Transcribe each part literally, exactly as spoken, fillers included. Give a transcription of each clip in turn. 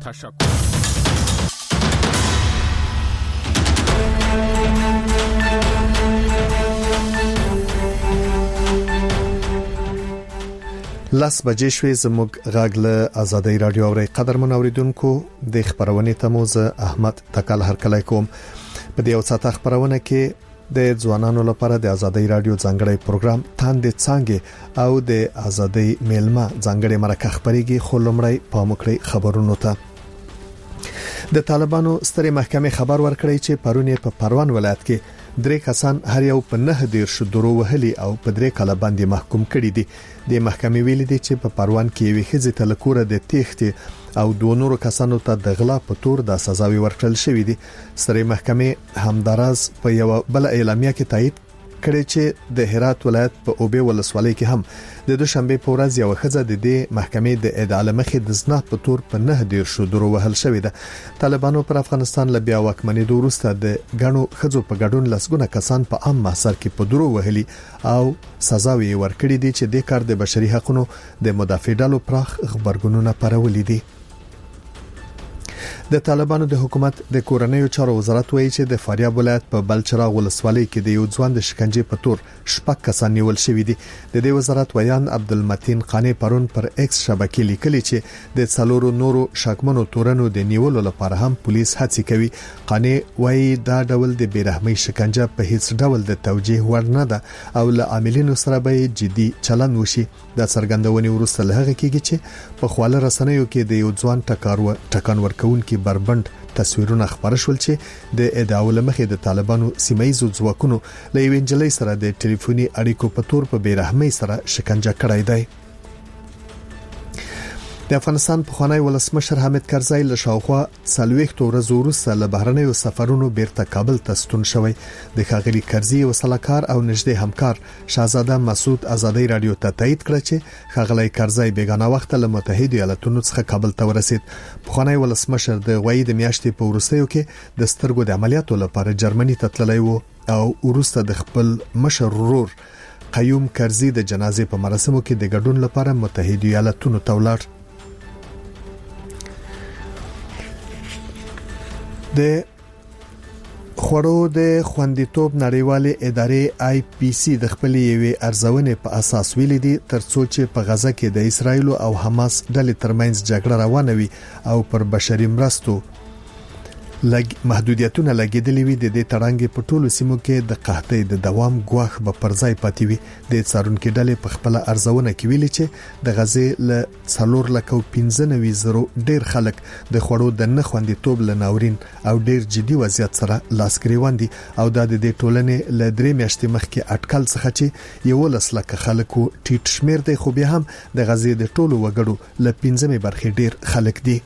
تشکر. لاس بجې شوې زموږ غاګله آزادۍ رادیو اوري قدرمن اوریدونکو د خبرونه تموز احمد تکل هر کله کوم په دې او ساته خبرونه کې د ځوانانو لپاره د آزادۍ رادیو ځانګړی پروګرام تاند څنګه او د آزادۍ میلمه ځانګړی مرکه خبريږي خلمړی پامکړی خبرونو ته د طالبانو سترې محکمې خبر ورکړی چې پرونه په پروان ولایت کې درې کسان هر یو په نه دیر شو درو وهلي او په درې کاله باندې محکوم کړي دي. د محکمې ویلي دي چې په پروان کې وی خزه تلکوره د تېختي او دوه نورو کسانو ته د غلا په تور د سزاوي ورکړل شوې دي. سترې محکمې همداراز په یو بل اعلامیه کې تایید کړی چې د هرات ولایت په اوبه ولسوالۍ کې هم د دوشنبه په ورځ یو خزه د دې محکمې د ادعا مخې د زنا په تور په نه دیر شو درو وهل شوې ده. طالبانو پر افغانستان ل بیا واکمنۍ دوروسته د غنو خزو په ګډون لسګونه کسان په عام محضر کې په درو وهلي او سزاوي ورکړي دي چې د کار د بشري حقوقو د مدافع ډلو پراخ خبرګونونه پرولې دي. د طالبانو د حکومت د کورنیو چارو وزارت وایي چې د فاریاب ولایت په بلچراغ ولسوالۍ کې د یو ځوان د شکنجې په تور شپږ کسان نیول شوي دي. د دې وزارت ویان عبدالمتین قانی پرون پر ایکس شبکې لیکلي چې د څلورو نورو شاکمنو تورنو د نیولو لپاره هم پولیس هڅې کوي. قانی وایي دا ډول د بیرحمۍ شکنجه په هیڅ ډول د توجیه وړ نه ده او له عاملینو سره به جدي چلند وشي. د څرګندونې وروسته له هغه کېږي چې په خواله رسنیو کې د یو ځوان ټکارو ټکان ورکون کې بربند تصویرونه خبر شول چې د ادعاو لمخې د طالبانو سیمایي ځواکونو له وینجلۍ سره د ټلیفوني اړیکو په تور په بیرحمۍ سره شکنجه کړای دی. د افغانستان پخوانی ولسمشر حامد کرزی له شاوخوا څلوېښت ورځې وروسته له بهرنیو سفرونو بیرته کابل ته ستون شوی. د ښاغلي کرزی وسلکار او نږدې همکار شاهزاده مسعود آزادۍ رادیو ته تایید کړ چې ښاغلي کرزی بیگانه وخت له متحده ایالاتونو څخه کابل ته ورسید. پخوانی ولسمشر د غوي د میاشتې په وروستیو کې د سترګو د عملیاتو لپاره جرمني ته تللی و او وروسته د خپل مشر ورور قیوم کرزی د جنازې په مراسمو کې د ګډون لپاره متحده ایالاتونو ته ولاړ. د خوړو د خوندیتوب نړیوالې ادارې آی پی سی د خپلې یوې ارزونې په اساس ویلي دي ترڅو چې په غزه کې د اسرایل او حماس ډلې ترمنځ جګړه روانه وي او پر بشري مرستو لګ محدودیتونه لګیدلې وي د دې تړانګې په ټولو سیمو کې د قحطۍ د دوام غواخ به پرځای پاتې وي. د څارونکو ډلې په خپل ارزونه کې ویلي چې د غزې له څلور لکه پنځه نوي زرو ډیر خلک د خوړو د نه خوندیتوب لناورین او ډیر جدي وضعیت سره لاس ګریوان دي او د دې ټولنې له درې میاشتې مخکې اټکل څخه چې یو لسلکه خلکو ټیټ شمیر دی خو بیا هم د غزې د ټولو وګړو له پنځمې برخې ډیر خلک دي.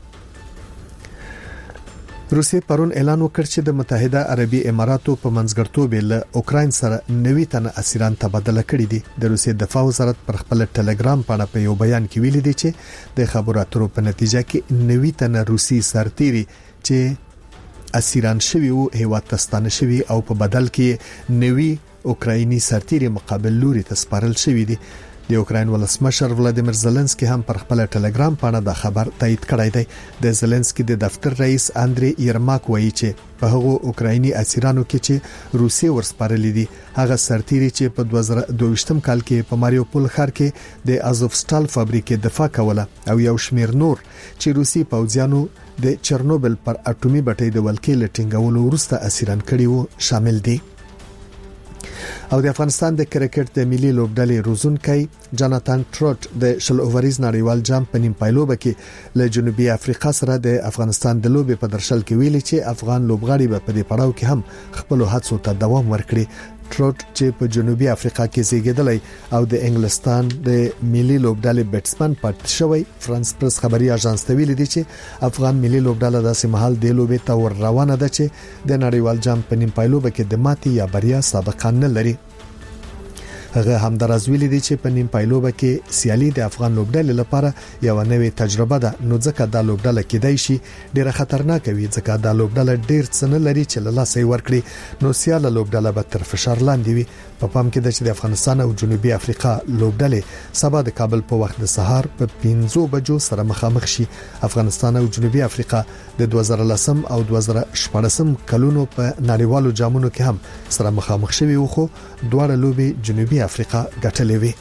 روسیې پرون اعلان وکړ چې د متحده عربي اماراتو په منځګړتوب له اوکراین سره نوي تنه اسیران تبادله کړي دي. د روسیې دفاع وزارت پر خپل ټلګرام باندې په یو بیان کې ویلي دی چې د خبرو اترو په نتیجه کې نوي تنه روسي سرتیري چې اسیران شوی او هیواد تستانه شوی او په بدل کې نوي اوکرایني سرتیري مقابل لوري ته سپارل شوی دي. د اوکراین ولسمشر ولادیمیر زيلنسکي هم پر خپل ټلګرام باندې دا خبر تایید کړی دی. د زيلنسکي د دفتر رئیس اندري یرماک وایي چې په هغو اوکرایني اسیرانو کې چې روسي ورسپارلې دي هغه سرتیري چې په دوه زره دوه کال کې په ماریوپول ښار کې د ازوفستال فابریکې دفاع کوله او یو شمیر نور چې روسي پوځیانو د چرنوبل پر اټومي بټۍ د ولکې لټینګولو وروسته اسیران کړي وو شامل دي. او د افغانستان د کرکټ د ملي لوبډلې روزونکي جاناتان ټروټ د شل اووريز نړیوال جام په نیم پایلوبه کې له جنوبي افریقا سره د افغانستان د لوبې په درشل کې ویلي چې افغان لوبغاړي په دې پړاو کې هم خپل هڅو ته دوام ورکړي. ټروټ چې په جنوبي افریقا کې زیږیدلی او د انګلستان د ملي لوبډلې بیټسمن پاتې شوی فرانس پرس خبري اژانس ته ویلي دی چې افغان ملي لوبډله داسې مهال د لوبې ته ور روانه ده چې د نړیوال جام په نیم پایلوبه کې د ماتي یا بریا سابقه نه لري. هغه هم درازویل دي چې په نیم پایلوبه کې سیالي د افغان لوبډلې لپاره یو نوې تجربه ده، نو ځکه د لوبډله کېدای شي ډیره خطرناک وي، ځکه د لوبډله ډیر څه نه لري چې له لاسه ورکړي، نو سیاله لوبډله به تر فشار لاندې وي. په پام کې ده چې د افغانستان او جنوبي افریقا لوبډلې سبا د کابل په وخت د سهار په پنځه بجو سره مخامخ شي. افغانستان او جنوبي افریقا د دوه زره لسم او دوه زره شپږم کلونو په نړیوالو جامونو کې هم سره مخامخ شوي وو، خو دواړه لوبي جنوبي افریقا ګټلې وي.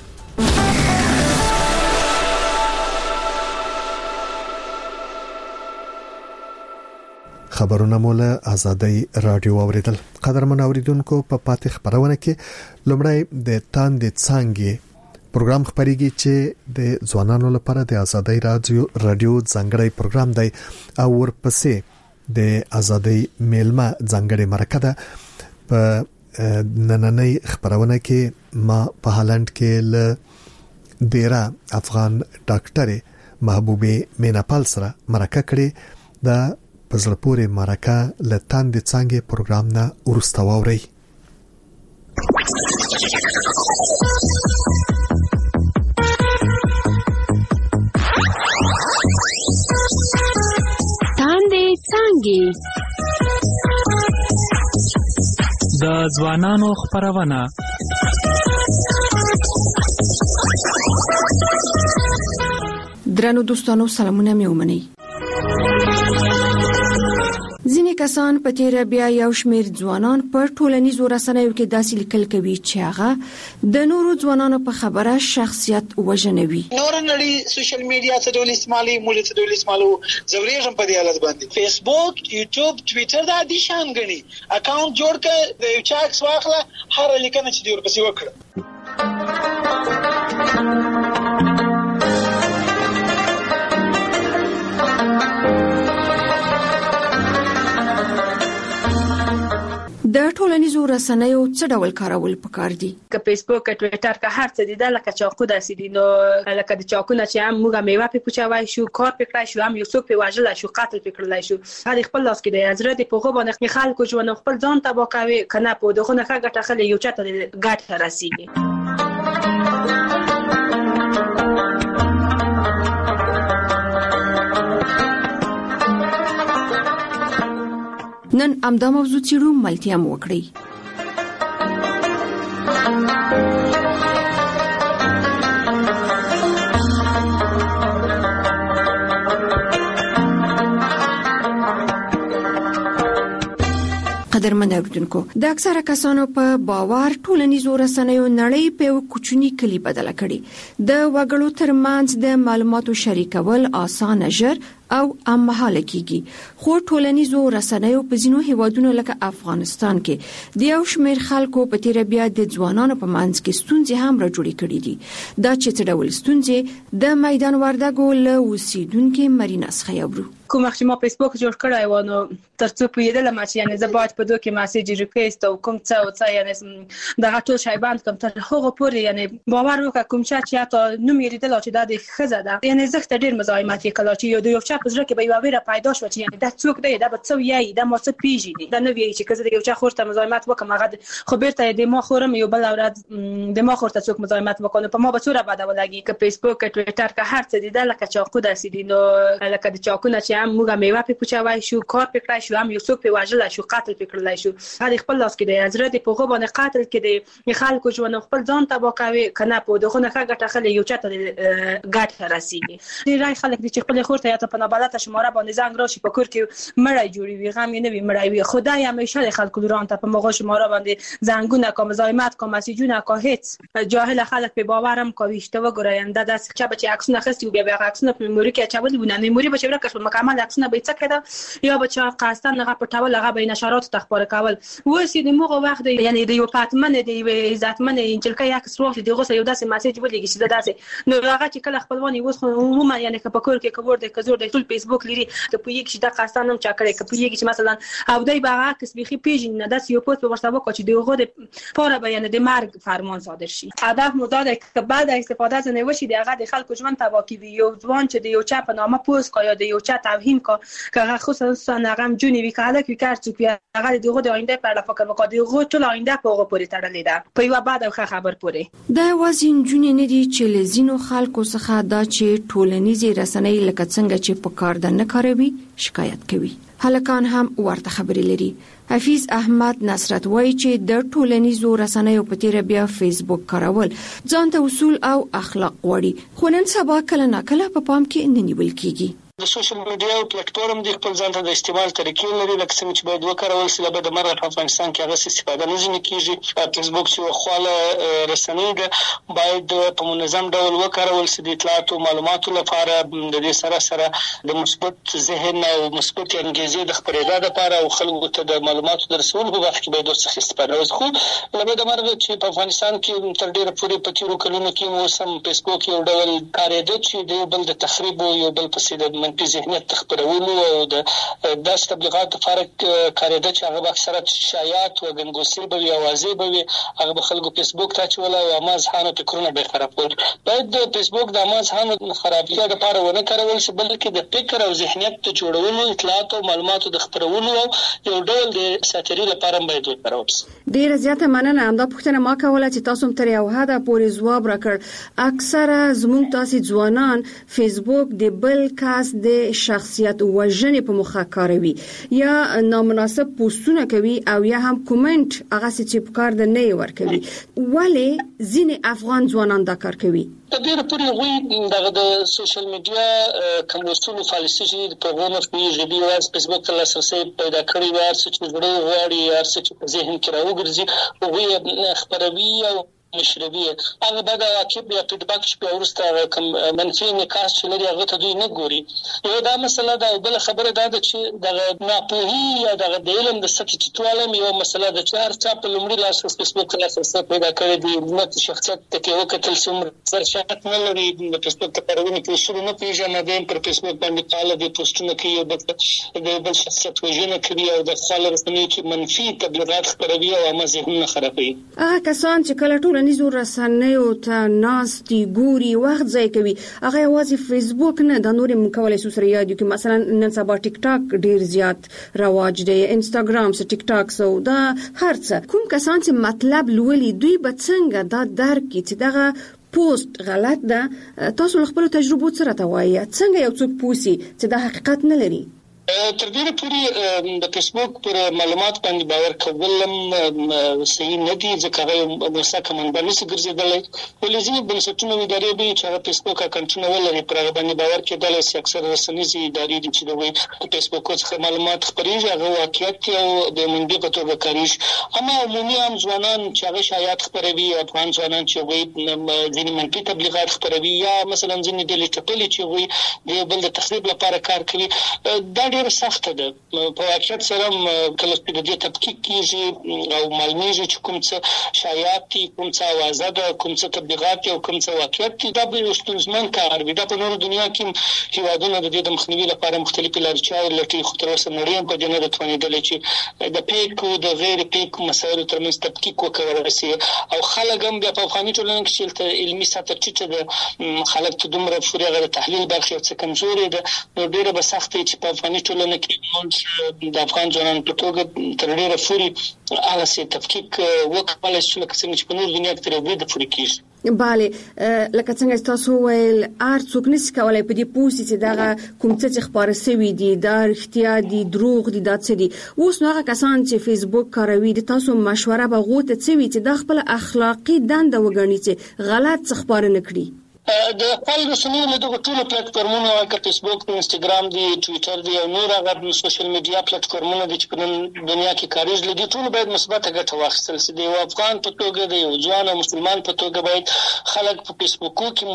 خبرونه مولا آزادۍ رادیو اوریدل. قدرمن اوریدونکو، په پاتې خبرونه کې لومړی د تاندې څنګه پروګرام خبريږي چې د ځوانانو لپاره د آزادۍ رادیو رادیو ځانګړی پروګرام دی او ورپسې د آزادۍ میلمه ځانګړی مرکه ده. په نننۍ خبرونه کې ما په هالند کې ل ډیره افغان ډاکټر محبوبه میناپال سره مرکه کړې. د پزړپورې مرکه ل تاندې څنګه پروګرام نه ورسته ووري. تاندې څنګه د ځوانانو خبرونه. درنو دوستانو، سلامونه مې ومنئ. ځینې کسان په تیر بیا یو شمېر ځوانان په ټولنیزو رسنیو کې داسې لیکل کوي چې هغه د نورو ځوانانو په خبره شخصیت وژنوي. نور نړۍ سوشل میډیا څه ډول استعمالي، موږ څه ډول استعمالو، زوريږم په دې حالت باندې. فیسبوک، یوټیوب، ټوئیټر دا دي شان غني اکاونټ جوړ کړه، د یو چا عکس واخله، هر لیکنه چې دی ورپسې وکړه. د ټولنیزو رسنیو څه ډول کارول پکار دي؟ که فیسبوک، ټوئیټر، که هر څه دي دا لکه چاقو داسې دي، نو لکه د چاقونه چې هم موږ میوه په پوچوای شو، کار پکړای شو، هم یو څوک په واجل شو، قتل پکړلای شو، هغه خپل لاس کې د حضرت په غو باندې خلکو ژوند خپل ځان تبا کوي، کنه په دغه نه ګټه خلې یو چاته ګټه راسيږي. نن امدا موضوع چیرو ملتیا مو وکړي. قدرمن اوریدونکو، د اکثره کسانو په باور ټولنیزو رسنیو نړۍ په کوچنی کلی بدله کړي. د وګړو ترمنځ د معلوماتو شریکول آسانه، ژر او امهاله کیږي، خو ټولنیزو رسنیو په ځینو هیوادونو لکه افغانستان کې د یو شمېر خلکو په تیر بیا د ځوانانو په منځ کې ستونزې هم راجوړې کړې دي. دا چې څه ډول ستونزې د میدان وردګو له اوسیدونکو مرینا څخه یورو. کوم وخت ما فیسبوک جوړ کړای و، نو ترڅو پیدل ما چې یعنی زه باید په دوه کې میسج ریکوست او کوم څه او څه یعنی دا ټول شی باندې کوم تر هغه پورې یعنی باور وکړه کوم چې تا نو مې ریدل چې دا د خزه ده، یعنی زخت ډیر مزاحمت کړه چې یو د یو چا په ځکه به یو ویره پیدا شو چې یعنی دا څوک دی، دا به څو یی، دا مو څه پیژني، دا نو وی چې کزه یو چا خورته مزاحمت وکم، هغه خو بیرته د ما خورم یو بل اوراد د ما خورته څوک مزاحمت وکړي، په ما به څوره بده ولګي. که فیسبوک، ټوئیټر، که هر څه دي دا لکه چاقو داسې دي، نو لکه د چاقونه چې هم موږ میوه په پوچوای شو، کار پکړای شو، هم یو څوک په واجل شو، قتل پکړلای شو، هغه خپل لاس کې د حضرت په غو باندې قتل کې د خلکو ژوند خپل ځان تبا کوي، کنه په دغه نه ګټه خلې یو چاته ګټه راسيږي. ډیری خلک چې خپل خورته یا ته په نابلته شماره باندې زنګ راشي په کور کې مړی جوړوي، غم یې نه وي مړی وي. خدای همیشه خلکو دران ته په مغه شماره باندې زنګونه کوم، مزاحمت کوم، مسیجونه کو، هیڅ جاهل خلک په باورم کوي اشتباه ګورای انده داس چې به عکسونه خستي او بیا عکسونه په مموري کې چاول ونه مموري به چبره کښ مکمل عکسونه به څه کړه یا به چا قاستان هغه پټول، هغه به نشرات تخبار کول. وسی د موغه وخت یعنی د یو پاتمن دی عزتمن انجلکه یک سروف دی غوسه یو داسې میسج ولېږي چې داسې نو هغه چې کله خپلوان یې وسخه عموما یعنی که په کور کې کور د کزور د ټول فیسبوک لري ته په یک چې د قاستان هم چا کړی، که په یک چې مثلا او دای به عکس بيخي پیژن نه داس یو پوسټ په ورسره وکړي چې دغه د پاره بیان د مرګ فرمان صادر شي. هدف مو دا ده که بعد استفاده از نه وشي دغه د خلکو ژوند تبا کوي. یو ځوان چې د یو چا په نامه پوسټ کوي یا د یو چا توهین کا که خصوصا هغه جونی وی کاله کی کار چې هغه دغه د آینده په اړه فکر وکړي دغه ټول آینده په هغه پورې تړلې ده په یو بعد او خبر پورې د وازین جونی نه دي چې لزینو خلکو څخه دا چې ټولنیزي رسنۍ لکه څنګه چې په کار د نه کاروي شکایت کوي. هلکان هم ورته خبرې لري. حفیظ احمد نصرت وایي چې د ټولنیزو رسنیو په تیر بیا فیسبوک کارول ځان ته اصول او اخلاق وړي خو نن سبا کله ناکله په پام کې نه نیول کیږي. د سوشل میډیا او پلیټفارم د خپل ځان ته د استعمال طریقې لري لکه څنګه چې باید وکارول شي لکه د مرغ په افغانستان کې هغه استفاده نه ځنې کیږي. فیسبوک چې خواله رسنۍ ده باید په منظم ډول وکارول شي د اطلاعات او معلوماتو لپاره د دې سره سره د مثبت ذهن او مثبت انګیزې د خپرېدا لپاره او خلکو ته د معلوماتو د رسولو په وخت کې باید څه استفاده وشي. خو لکه د مرغ چې په افغانستان کې تر ډیره پورې په تیرو کلونو کې مو سم فیسبوک یو ډول کارېده چې د بل د تخریب او یو بل پسې د په ذهنیت تخبرولو او د داس تبلیغات لپاره کارېده چې هغه اکثرت شایعات او ګنګوسې به وي اوازې به وي هغه به خلکو فیسبوک ته چول او مازحانو فکرونه به خرابول. باید د فیسبوک د مازحانو خرابتیا لپاره ونه کارول شي بلکې د فکر او ذهنیت ته جوړولو اطلاعات او معلوماتو د خبرولو او یو ډول د ساتری لپاره باید وکارول شي. ډیره زیاته مننه. همدا پوښتنه ما کوله چې تاسو تر یو حده پورې ځواب راکړ. اکثره زموږ تاسو ځوانان فیسبوک د بل کس د شخصیت وژنې په مخه کاروي یا نامناسب پوسټونه کوي او یا هم کومنټ هغه چې په کار د نه ور کوي. ولی ځینې افغان ځوانان دا کار کوي؟ د ډیره پورې غوي دغه د سوشل میډیا کوم اصول پالیسي چې په غوونه کې ژبي واس فیسبوک ته لاسرسي پیدا کړی و هر څه چې زړه غواړي هر څه چې ذهن کې راوګرځي غوي خبروي او مشربي هغه بعد عقب یا فیډباک چې ورسته کوم منفي نکاس چې لري هغه ته دوی نه ګوري. یو دا مسله دا بل خبره دا ده چې د ناپوهي یا د علم د سطحي ټولم یو مسله د چار چا په لومړي لاس فیسبوک ته لاسرسي پیدا کړی دی نو شخصیت ته کې وکتل څومره سرشات نه لري د فیسبوک ته پرونه کې اصول نه پیژنه د پر فیسبوک باندې پاله د پوسټونه کې د بل شخصیت وژنه کوي او د خلک رسنۍ چې منفي تبلیغات خپروي او هم ذهنونه خرابوي. هغه کسان چې کله ټول نيزو رسنیو ته ناستي ګوري وخت ځای کوي هغه یوازې فیسبوک نه د نورې مکولای سو سره یاد کې مثلا نن سبا ټیک ټاک ډیر زیات رواج دی انستګرام سره ټیک ټاک سو دا هرڅه کوم کسان چې مطلب لولي دوی به څنګه دا درک چې دغه پوسټ غلط ده تاسو خپل تجربه سره توایي څنګه یو څوک پوسی چې دا حقیقت نه لري؟ تر ډیره پورې د فیسبوک پر معلومات باندې باور کول صحیح نه دي ځکه هغه مسکه منبع نشي ګرځیدلی. ولې بنسټونه ادارې به چې هغه فیسبوک اکاونټونه ولري پر هغه باندې باور کېدل چې اکثر رسنیزي ادارې دي چې د فیسبوک څخه معلومات خپرېږي هغه واقعیت او د منبع په توګه کاریږي. اما عمومي عام ځوانان چې هغه شایعات خپروي افغان ځوانان چې وایي ځینې منفي تبلیغات خپروي یا مثلا ځینې ډلې ټپلې چې وایي د بل د تخریب لپاره کار کوي دا ډېر سخت ده. په واقعیت سره کله چې د دې تحقیق کیږي او معلومیږي چې کوم څه شایعات دي کوم څه اوازه ده کوم څه تبلیغات او کوم څه واقعیت دي دا به ستونزمن کار وي. دا په نورو دنیا کې هیوادونه د دې د مخنیوي لپاره مختلفې لارې چارې لټوي خو تر اوسه نړۍ په دې نه ده توانېدلې چې د پیک او د غیر پیک مسایلو ترمنځ تحقیق وکړي شي او خلک هم د افغاني ټولنې کې چې علمي سطح ټیټه ده خلک ته دومره فوري غره تحلیل برخه څه کمزوري ده نو ډیره به سخت چې په افغاني ټولنه کې موږ د افغان ځوانانو په توګه تر ډیره فوري هغه څه تحقیق وکړل چې لکه څنګه چې په نور دنیا کې تر دې د فوري کیږي. bale لکه څنګه تاسو ویل ار څوک نشي کولای په دې پوسټ چې دا کوم څه خبره سوي دي دا اړتیا دي دروغ دي دا څه دي اوس نو هغه کسان چې فیسبوک کاروي د تاسو مشوره به غوته څوي چې د خپل اخلاقی دنده وګڼي چې غلط خبره نه کړي. د خپل رسنیو له دغه ټولو پلیټفارمونو لکه فیسبوک انستګرام دی ټوئیټر دی او نور هغه سوشل میډیا پلیټفارمونه دي چې په دنیا کې کاریږي لدی ټول باید مثبت ګټه واخیستل شي. د افغان په توګه د یو ځوان او مسلمان په توګه باید خلک په فیسبوک کې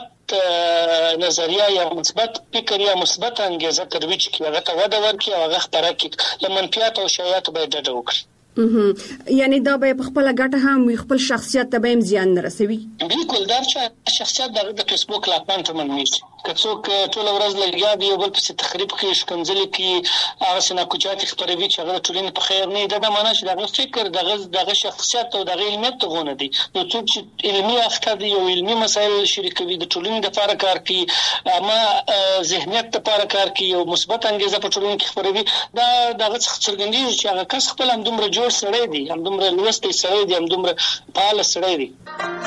مثبت نظریه یا مثبت فکر یا مثبت انګیزه ترویج کړي هغه ته وده ورکړي او هغه خبره کړي له منفیات او شایعات باید ډډه وکړي. یعنی دا به خپل ګټه هم خپل شخصیت ته به زیان نه رسوي. بالکل دا چې شخصیت د فیسبوک لا پانته منوي کڅوک ټول ورځ لګیا دی یو بل په تخریب کې شکنځل کې هغه سناکوچات خبروي چې هغه ټولنې په خیر نه ده د معنا چې دغه فکر دغه دغه شخصیت او دغه علمیت ته غونه دي نو څوک چې علمي اخته دي او علمي مسایل شریکوي د ټولنې د لپاره کار کوي اما ذهنیت د لپاره کار کوي او مثبت انګیزه په ټولنه کې خبروي دا دغه څرګندېږي چې هغه کس خپل هم دومره جوړ سړی دی هم دومره لوستی سړی دی هم دومره فعال سړی دی.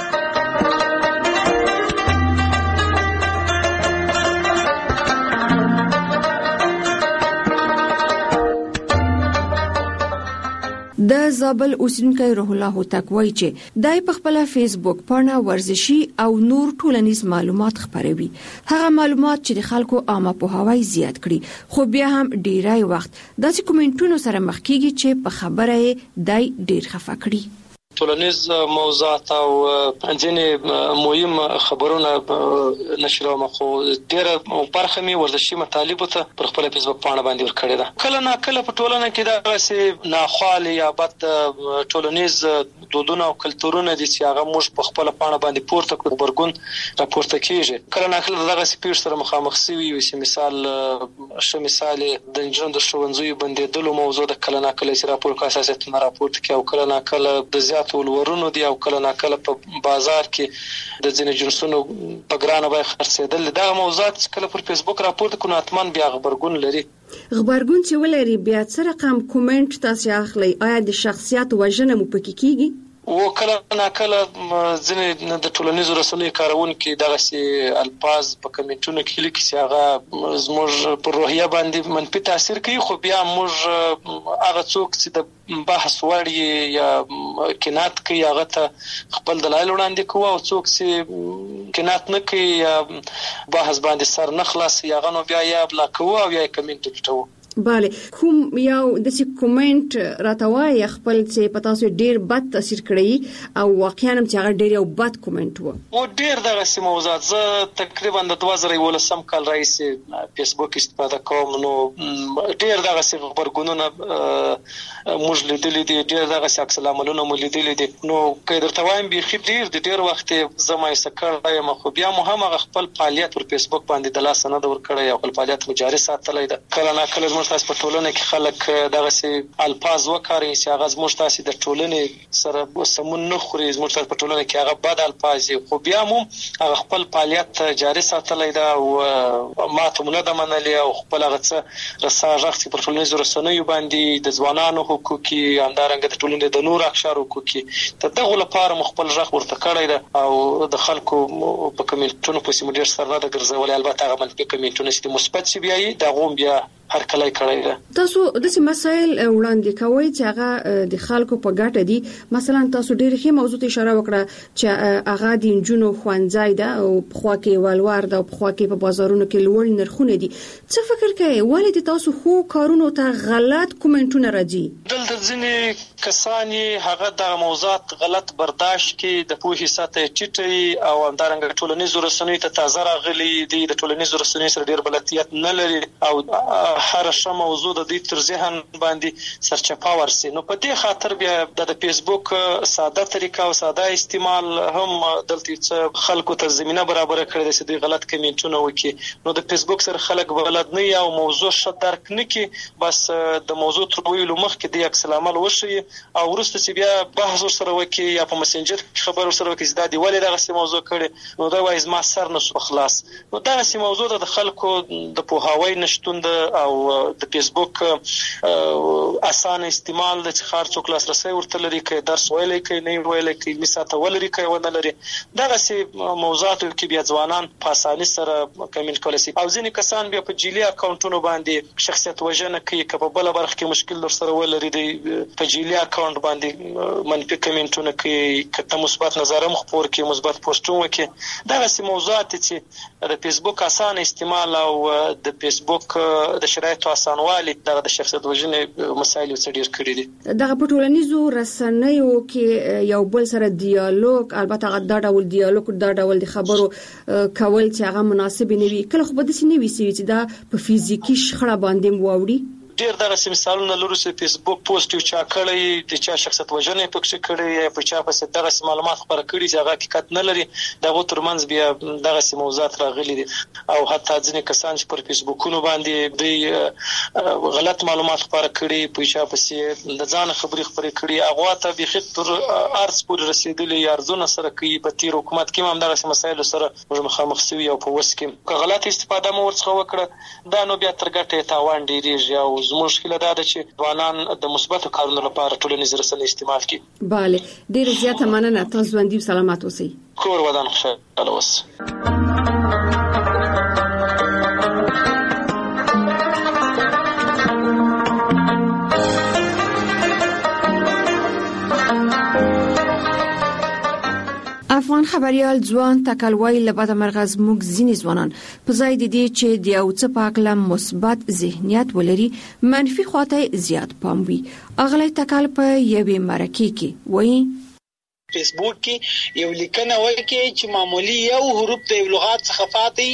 د زابل اوسیدونکو روح الله هوتک وایي چې دای په خپل فیسبوک پاڼه ورزشي او نور ټولنیز معلومات خپروي. هغه معلومات چې د خلکو عامه پوهاوی زیات کړي خو بیا هم ډیرای وخت داسې کومنټونو سره مخ کیږي چې په خبره یې دای ډیر خفه کړي. ټولنیز موضوعات او ځینې مهم خبرونه نشروم خو ډېره برخه مې ورزشي مطالب ته پر خپل فیسبوک پاڼه باندې ورکړې ده. کله نه کله په ټولنه کې دا چې ناخوالي یا بد ټولنیز دودونه او کلتورونه دي چې هغه موږ په خپل پاڼه باندې پورته کړو برګون راپورته کیږي. کله نه کله دغه سپیډ سره مخامخ سوي وي چې مثال ش مثال د انجن د ښوونځیو بندیدلو موضوع د کله نه کله چې راپور کا اساسات نه راپورته کوي او کله نه کله د زیات ولورونو دی او کله نه کله په بازار کې د ځینې جنسونو په ګرانه بیه خرڅېدل. دا موضوعات کله پر فیسبوک راپورته کړو اتمن بیا خبرګون لري. خبرګون چې ولري بیا څه رقم کومنټ تاسو اخلي آیا د شخصیت وژنه مو پکې کیږي؟ او کله نه کله ځینې د ټولنیزو رسنیو کارونکي دغه سي الفاظ په کمنټونو کې لیکي چې هغه زموږ پر روحیه باندې منفي تاثیر کوي خو بیا موږ هغه څوک چې د بحث وړي یا کنات کوي هغه ته خپل دلایل وړاندې کوي او څوک چې کنات نه کوي یا بحث باندې سر نه خلاص یا غنو بیا یا بلا کوي او یا کمنټ پټو. bale کوم یو د سی کومنټ راتوای خپل چې پتا سو ډیر بد تاثیر کړی او واقعا هم چې هغه ډیر یو بد کومنټ وو او ډیر دغه سی موضوعات زه تقریبا د دوه زره ولسم کال رئیس فیسبوک استفاده کوم نو ډیر دغه سی خبرګونونه موږ لیدلې دي ډیر دغه سی عکس العملونه موږ لیدلې دي نو که درته وایم به ډیر د ډیر وخت زما یې سکړای ما خو بیا مو هم خپل فعالیت پر فیسبوک باندې د لاس نه د ور کړی او خپل فعالیت مجاري ساتلای ده. کله نه کله تاسو په ټولنه کې خلک دغه سي الفاظ وکاري چې هغه زموږ تاسو د ټولنې سره سمون نه خوري زموږ تاسو په ټولنه کې هغه بد الفاظ خو بیا مو هغه خپل فعالیت جاري ساتلای دا او ماته مونږ د منلي او خپل هغه څه رساژ پر ټولنیزو رسنیو باندې د ځوانانو حقوقي اندارنګ د ټولنې د نور اقشار حقوقي ته دغه لپاره مخبل ژغ ورته کړی دا او د خلکو په کمیټونو په سیمه ډیر سره د ګرځول البته هغه منفي کمیټونه چې مثبت شي بیا دا غوم بیا هر کله کړی دا. تاسو د څه مسایل وړاندې کوي چې هغه د خلکو په ګټه دي مثلا تاسو ډېر ښه موضوع ته اشاره وکړه چې هغه د انجونو خوانځای ده او په خوا کې والوار ده او په خوا کې په بازارونو کې لوړ نرخونه دي څه فکر کوي ولې تاسو خو کارونو ته غلط کومنټونه راځي؟ دلته ځینې کسان هغه د موضوعات غلط برداشت کې د پوهې سطح ټیټي او همدارنګه ټولنیزو رسنیو ته تازه راغلي دي د ټولنیزو رسنیو سره ډېر بلدیت نه لري او هر شی موضوع د دې تر ذهن باندې سرچپا ورسي نو په دې خاطر بیا د فیسبوک ساده طریقه او ساده استعمال هم دلته خلکو ته زمينه برابر کړی چې دوی غلط کمنټونه وکړي نو د فیسبوک سره خلک بلد نه یا موضوع ش درک نه کی بس د موضوع تر ویلو مخکې د عکس العمل وشي او ورسته چې بیا بحث سره وکړي یا په مسنجر خبر سره وکړي چې دا دی ولې دغه سی موضوع کړي نو دا وایي ما سر نو خلاص نو دا سی موضوع د خلکو د پوهاوی نشټون د او د فیسبوک اسانه استعمال د خار څوک لاسرسي ورته لري کې درس ویلې کې نه ویلې کې مثاته ولري کې ونه لري دغه سي موضوعات کې بیا ځوانان په اساني سره کمنټ کولای شي او ځینې کسان بیا په جیلی اکاونټونو باندې شخصیت وژنه کوي که په بل برخه کې مشکل در سره ولري د په جیلی اکاونټ باندې منفي کمنټونه کوي کته مثبت نظر هم خپور کوي مثبت پوسټونه کوي دغه سي موضوعات چې د فیسبوک اسانه استعمال او د فیسبوک د شرایطو اسانوالي دغه د شخصیت وژنې مسایل څډیر کړی دي دغه په ټولنیزو رسنیو کې یو بل سره ډیالوګ البته دا ډول ډیالوګ دا ډول د خبرو کول چې هغه مناسب نه وي کله خو به د سینې وي چې دا په فزیکی شخړه باندې ووري ډیر دغه مثالونه لرو چې فیسبوک پوسټ یو چا کړی د چا شخصیت وژنې پکې کړی یا په چا پسې دغه معلومات خبره کړي چې هغه حقیقت نه لري دغه ترمنځ بیا دغه موضوعات راغلي دي او حتی ځینې کسان چې پر فیسبوکونو باندې د غلط معلومات خبره کړي په چا پسې د ځان خبرې خبرې کړي هغه ته به خطر ارز پورې رسیدلي ارزونه سره کوي په تیر حکومت کې هم دغه مسایل سره مخامخ شوی او په وس کې که غلط استفاده مو ورڅخه وکړه دا نو بیا تر ګټه تاوان ډیریږي او زموږ مشکله ده چې ځوانان د مثبتو کارونو لپاره ټولنیز رسنۍ استعمال کړي. bale ډیر زیاته مننه تاسو ژوندۍ سلامات اوسئ. کور ودان خوشاله اوسئ. افغان خبريال ځوان تکلوي لبد مرغز موږ ځینې ځوانان په ځای د دې چې د یو څه پاکله مثبت ذهنیت ولري منفي خواته زیات پام وي اغلی تکل په یوې مرکه کې وایي فیسبوک کې یو لیکنه وایي چې معمولی یو حروف د لغات څخه فاتي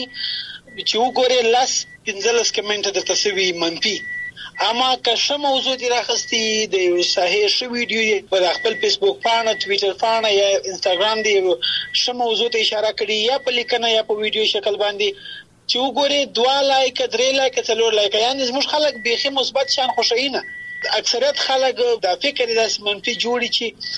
چې وګوري لاس پنځلس کمنټ د تسوي منفي اما که شم موضوع دی راخستی د صحیح شو ویډیو په خپل فیسبوک پاڼه ټوئیټر پاڼه یا انستګرام دی شم موضوع ته اشاره کړي یا په لیکنه یا په ویډیو شکل باندې چې وګوري دوا لایک درې لایک څلور لایک یعنی زموږ خلک بیخي مثبت شان خوشاینه اکثریت خلک د فکر د منفي جوړي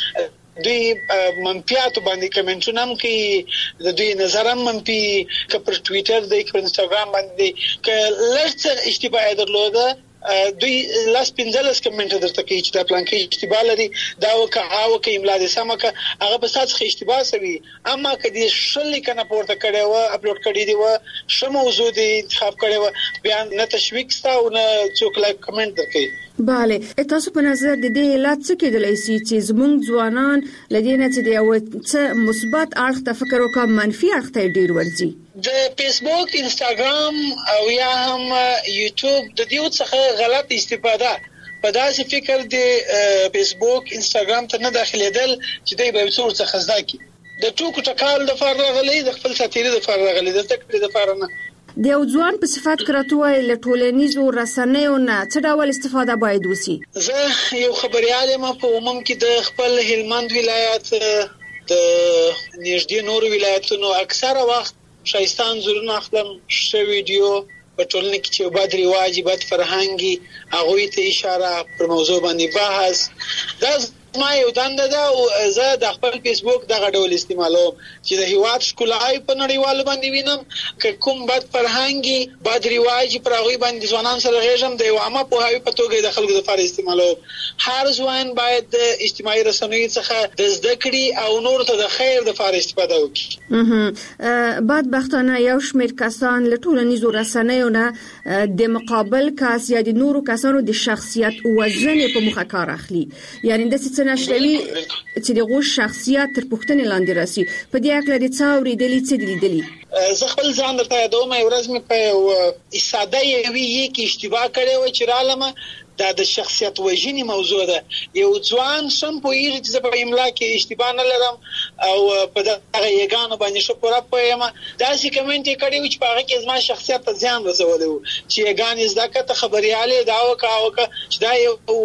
چې دوی منفیات باندې کمنټونه هم کوي د دوی نظر هم منفي که پر ټوئیټر دی که پر انستګرام باندې که لږ اشتباه درلوده دوی لاس پنځلس کمنټ درته کوي چې دا پلان کې اشتباه لري دا وکه او کې املا دې سم که هغه په اساس کې اشتباه سوي اما کدي شل کنه پورته کړي و اپلوډ کړي دی و شمه موضوع دی انتخاب کړي و بیان نه تشویق ستا او نه څوک لایک کمنټ درکې. bale تاسو په نظر د دې علت څه کېدلای شي چې زموږ ځوانان لدینه چې د یو څه مثبت اړخ ته فکر وکړي منفي اړخ ته ډیر ورځي د فیسبوک انستګرام او یا هم یوټیوب د دې څخه غلط استفاده په داسې فکر د فیسبوک انستګرام ته نه داخليدل چې دوی به څور څه خزدا کی د ټوکو ټکال د فرغ غلي د خپل ساتيري د فرغ غلي د تکړه د فرنه د یو ځوان په صفات کراتوي له ټولنیزو رسنیو نه څه ډول استفاده باید وسی؟ زه یو خبريال یم په عموم کې د خپل هلمند ولایت د نږدې نور ولایتونو اکثره وخت شایستان زورونه خپل شو ویډیو په ټولنه کې چې بد رواج بد فرهنګي هغه ته اشاره پر موضوع باندې بحث دا ما یو دنده ده او زه د خپل فیسبوک دغه ډول استعمالوم چې د هیواد ښکلای په نړیوال باندې وینم که کوم بد فرهنګي بد رواج پر هغه باندې ځوانان سره غږم د یو عامه په هاوی په توګه د خلکو لپاره استعمالوم. هر ځوان باید د اجتماعي رسنیو څخه د زده کړې او نور ته د خیر لپاره استفاده وکړي. بدبختانه یو شمېر کسان له ټولنیزو رسنیو نه د مقابل کس یا د نورو کسانو د شخصیت وزن په مخه کار اخلي یعنی د نشلوي چې دغه شخصیت تر پښتنې لاندې راسي په دې اړه د څاوري دلی څه لیدلی زه خپل ځان درته یادوم یو ورځ مې په ساده یوې کې اشتباه کړې و چې رالمه دا د شخصیت وژنې موضوع ده یو ځوان سم پوهیږي چې په املا کې اشتباه نه لرم او په دغه یګانو باندې شو پوره پوهیم دا چې کمنټ یې کړی چې په هغه کې زما شخصیت ته ځان رسولی و چې یګانې زده کړه خبريالې دا وکړه چې دا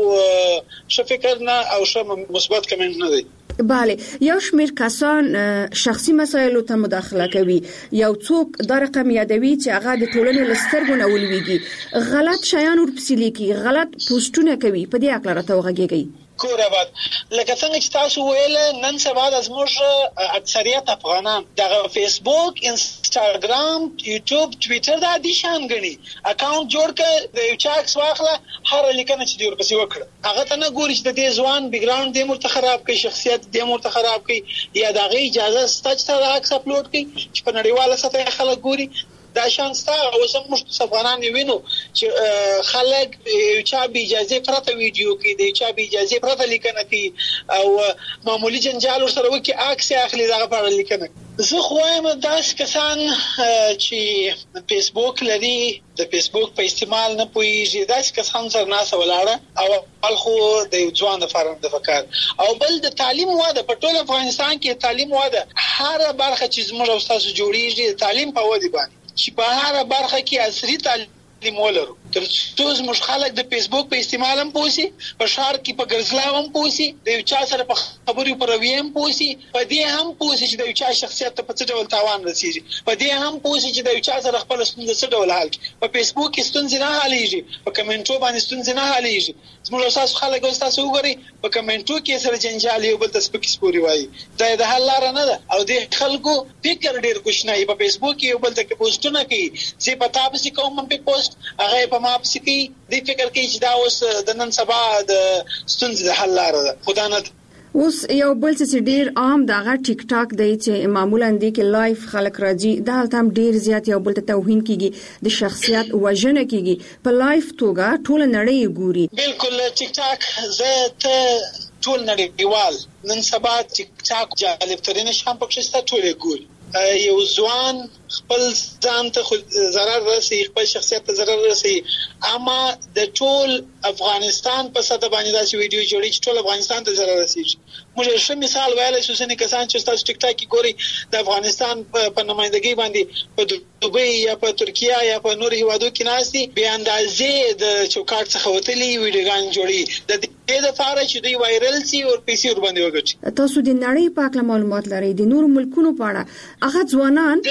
یو ښه فکر نه او ښه مثبت کمنټ نه دی. bale یو شمېر کسان شخصي مسایلو ته مداخله کوي یو څوک دا رقم یادوي چې هغه د ټولنې لسترګو نه ولويږي غلط شیان ورپسې لیکي غلط پوسټونه کوي په دې اړه راته وغږیږي. کور آباد لکه څنګه چې تاسو ویل نن سبا د زموږ اکثریت افغانان د فیسبوک انستګرام یوټیوب ټوئیټر د دې شان غني اکاونټ جوړ کړ د یو چا عکس واخله هر لیکنه چې دی ورپسې وکړه هغه ته نه ګوري چې د دې ځوان بیک ګراوند دې مرته خراب کوي شخصیت دې مرته خراب کوي یا دغه اجازه ستاسو ته عکس اپلوډ کوي چې په نړیواله سطح خلک ګوري دا شان ستا او زموږ افغانان وینو چې خلک چا به اجازه پرته ویډیو کې دی چا به اجازه پرته لیکنه کوي او معمولی جنجال سره وکي عکس اخلي دغه په لیکنه. زه خو وایم داس کسان چې فیسبوک لري د فیسبوک په استعمال نه پوهیږي داس کسان سره ناس ولاړه او خو د ځوان لپاره د فکر او بل د تعلیم واده په ټول افغانستان کې تعلیم واده هر برخه چې زموږ استاد جوړیږي تعلیم په ودی باندې چې په هر برخه کې عصري تعلیم ولرو تر څو زموږ خلک د فیسبوک په استعمال هم پوسی، په شهر کې په ګرځلاو هم پوسی، د یو چا سره په خبرو پروي هم پوسی، په دې هم پوسی چې د یو چا شخصیت ته په څه ډول تاوان رسیږي، په دې هم پوسی چې د یو چا سره خپل ستونزه څه ډول حل کړي. په فیسبوک کې ستونزې نه حلېږي، په کمنټو باندې ستونزې نه حلېږي. زموږ تاسو خلک اوس تاسو وګورئ په کمنټو کې سره جنجال یو بل ته سپکې سپوري وایي، دا د حل لاره نه ده. او د خلکو فکر ډېر کوچنی په فیسبوک کې یو بل ته پوسټونه کوي، چې په تاسو کوم په پوسټ هغه په ما پسې کوي، د فکر کوي چې دا اوس د نن سبا د ستونزې د حل لاره ده. خدا نه اوس یو بل څه ډیر عام دغه ټیک ټاک دی چې معمولا د کې لایف خلک راځي، دا هم ډیر زیات یو بل ته توهین کیږي، د شخصیت وژنه کیږي په لایف توګه ټول نړۍ ګوري. بالکل ټیک ټاک زه ته ټول نړیوال نن سبا ټیک ټاک جالب ترين شام پکې ستا ټول ګوري. یو ځوان خپل ځان ته ضرر رسي، خپل شخصیت ته ضرر رسي، اما د ټول افغانستان په ساده باندې داسې ویډیو جوړي چې ټول افغانستان ته ضرر رسي. موږ ښه مثال ویلای شو چې کسان چې تاسو ټیک ټاک کې ګوري د افغانستان په نمائندګۍ باندې په دوبۍ یا په ترکیه یا په نور هیوادو کې ناشتي به اندازې د چوکاټ څخه وتلي ویډیوګان جوړي د دې لپاره چې دوی وایرل شي او پیسې ور باندې وګټي. تاسو د نړۍ په اړه معلومات لرئ، د نور ملکونو په اړه هغه ځوانان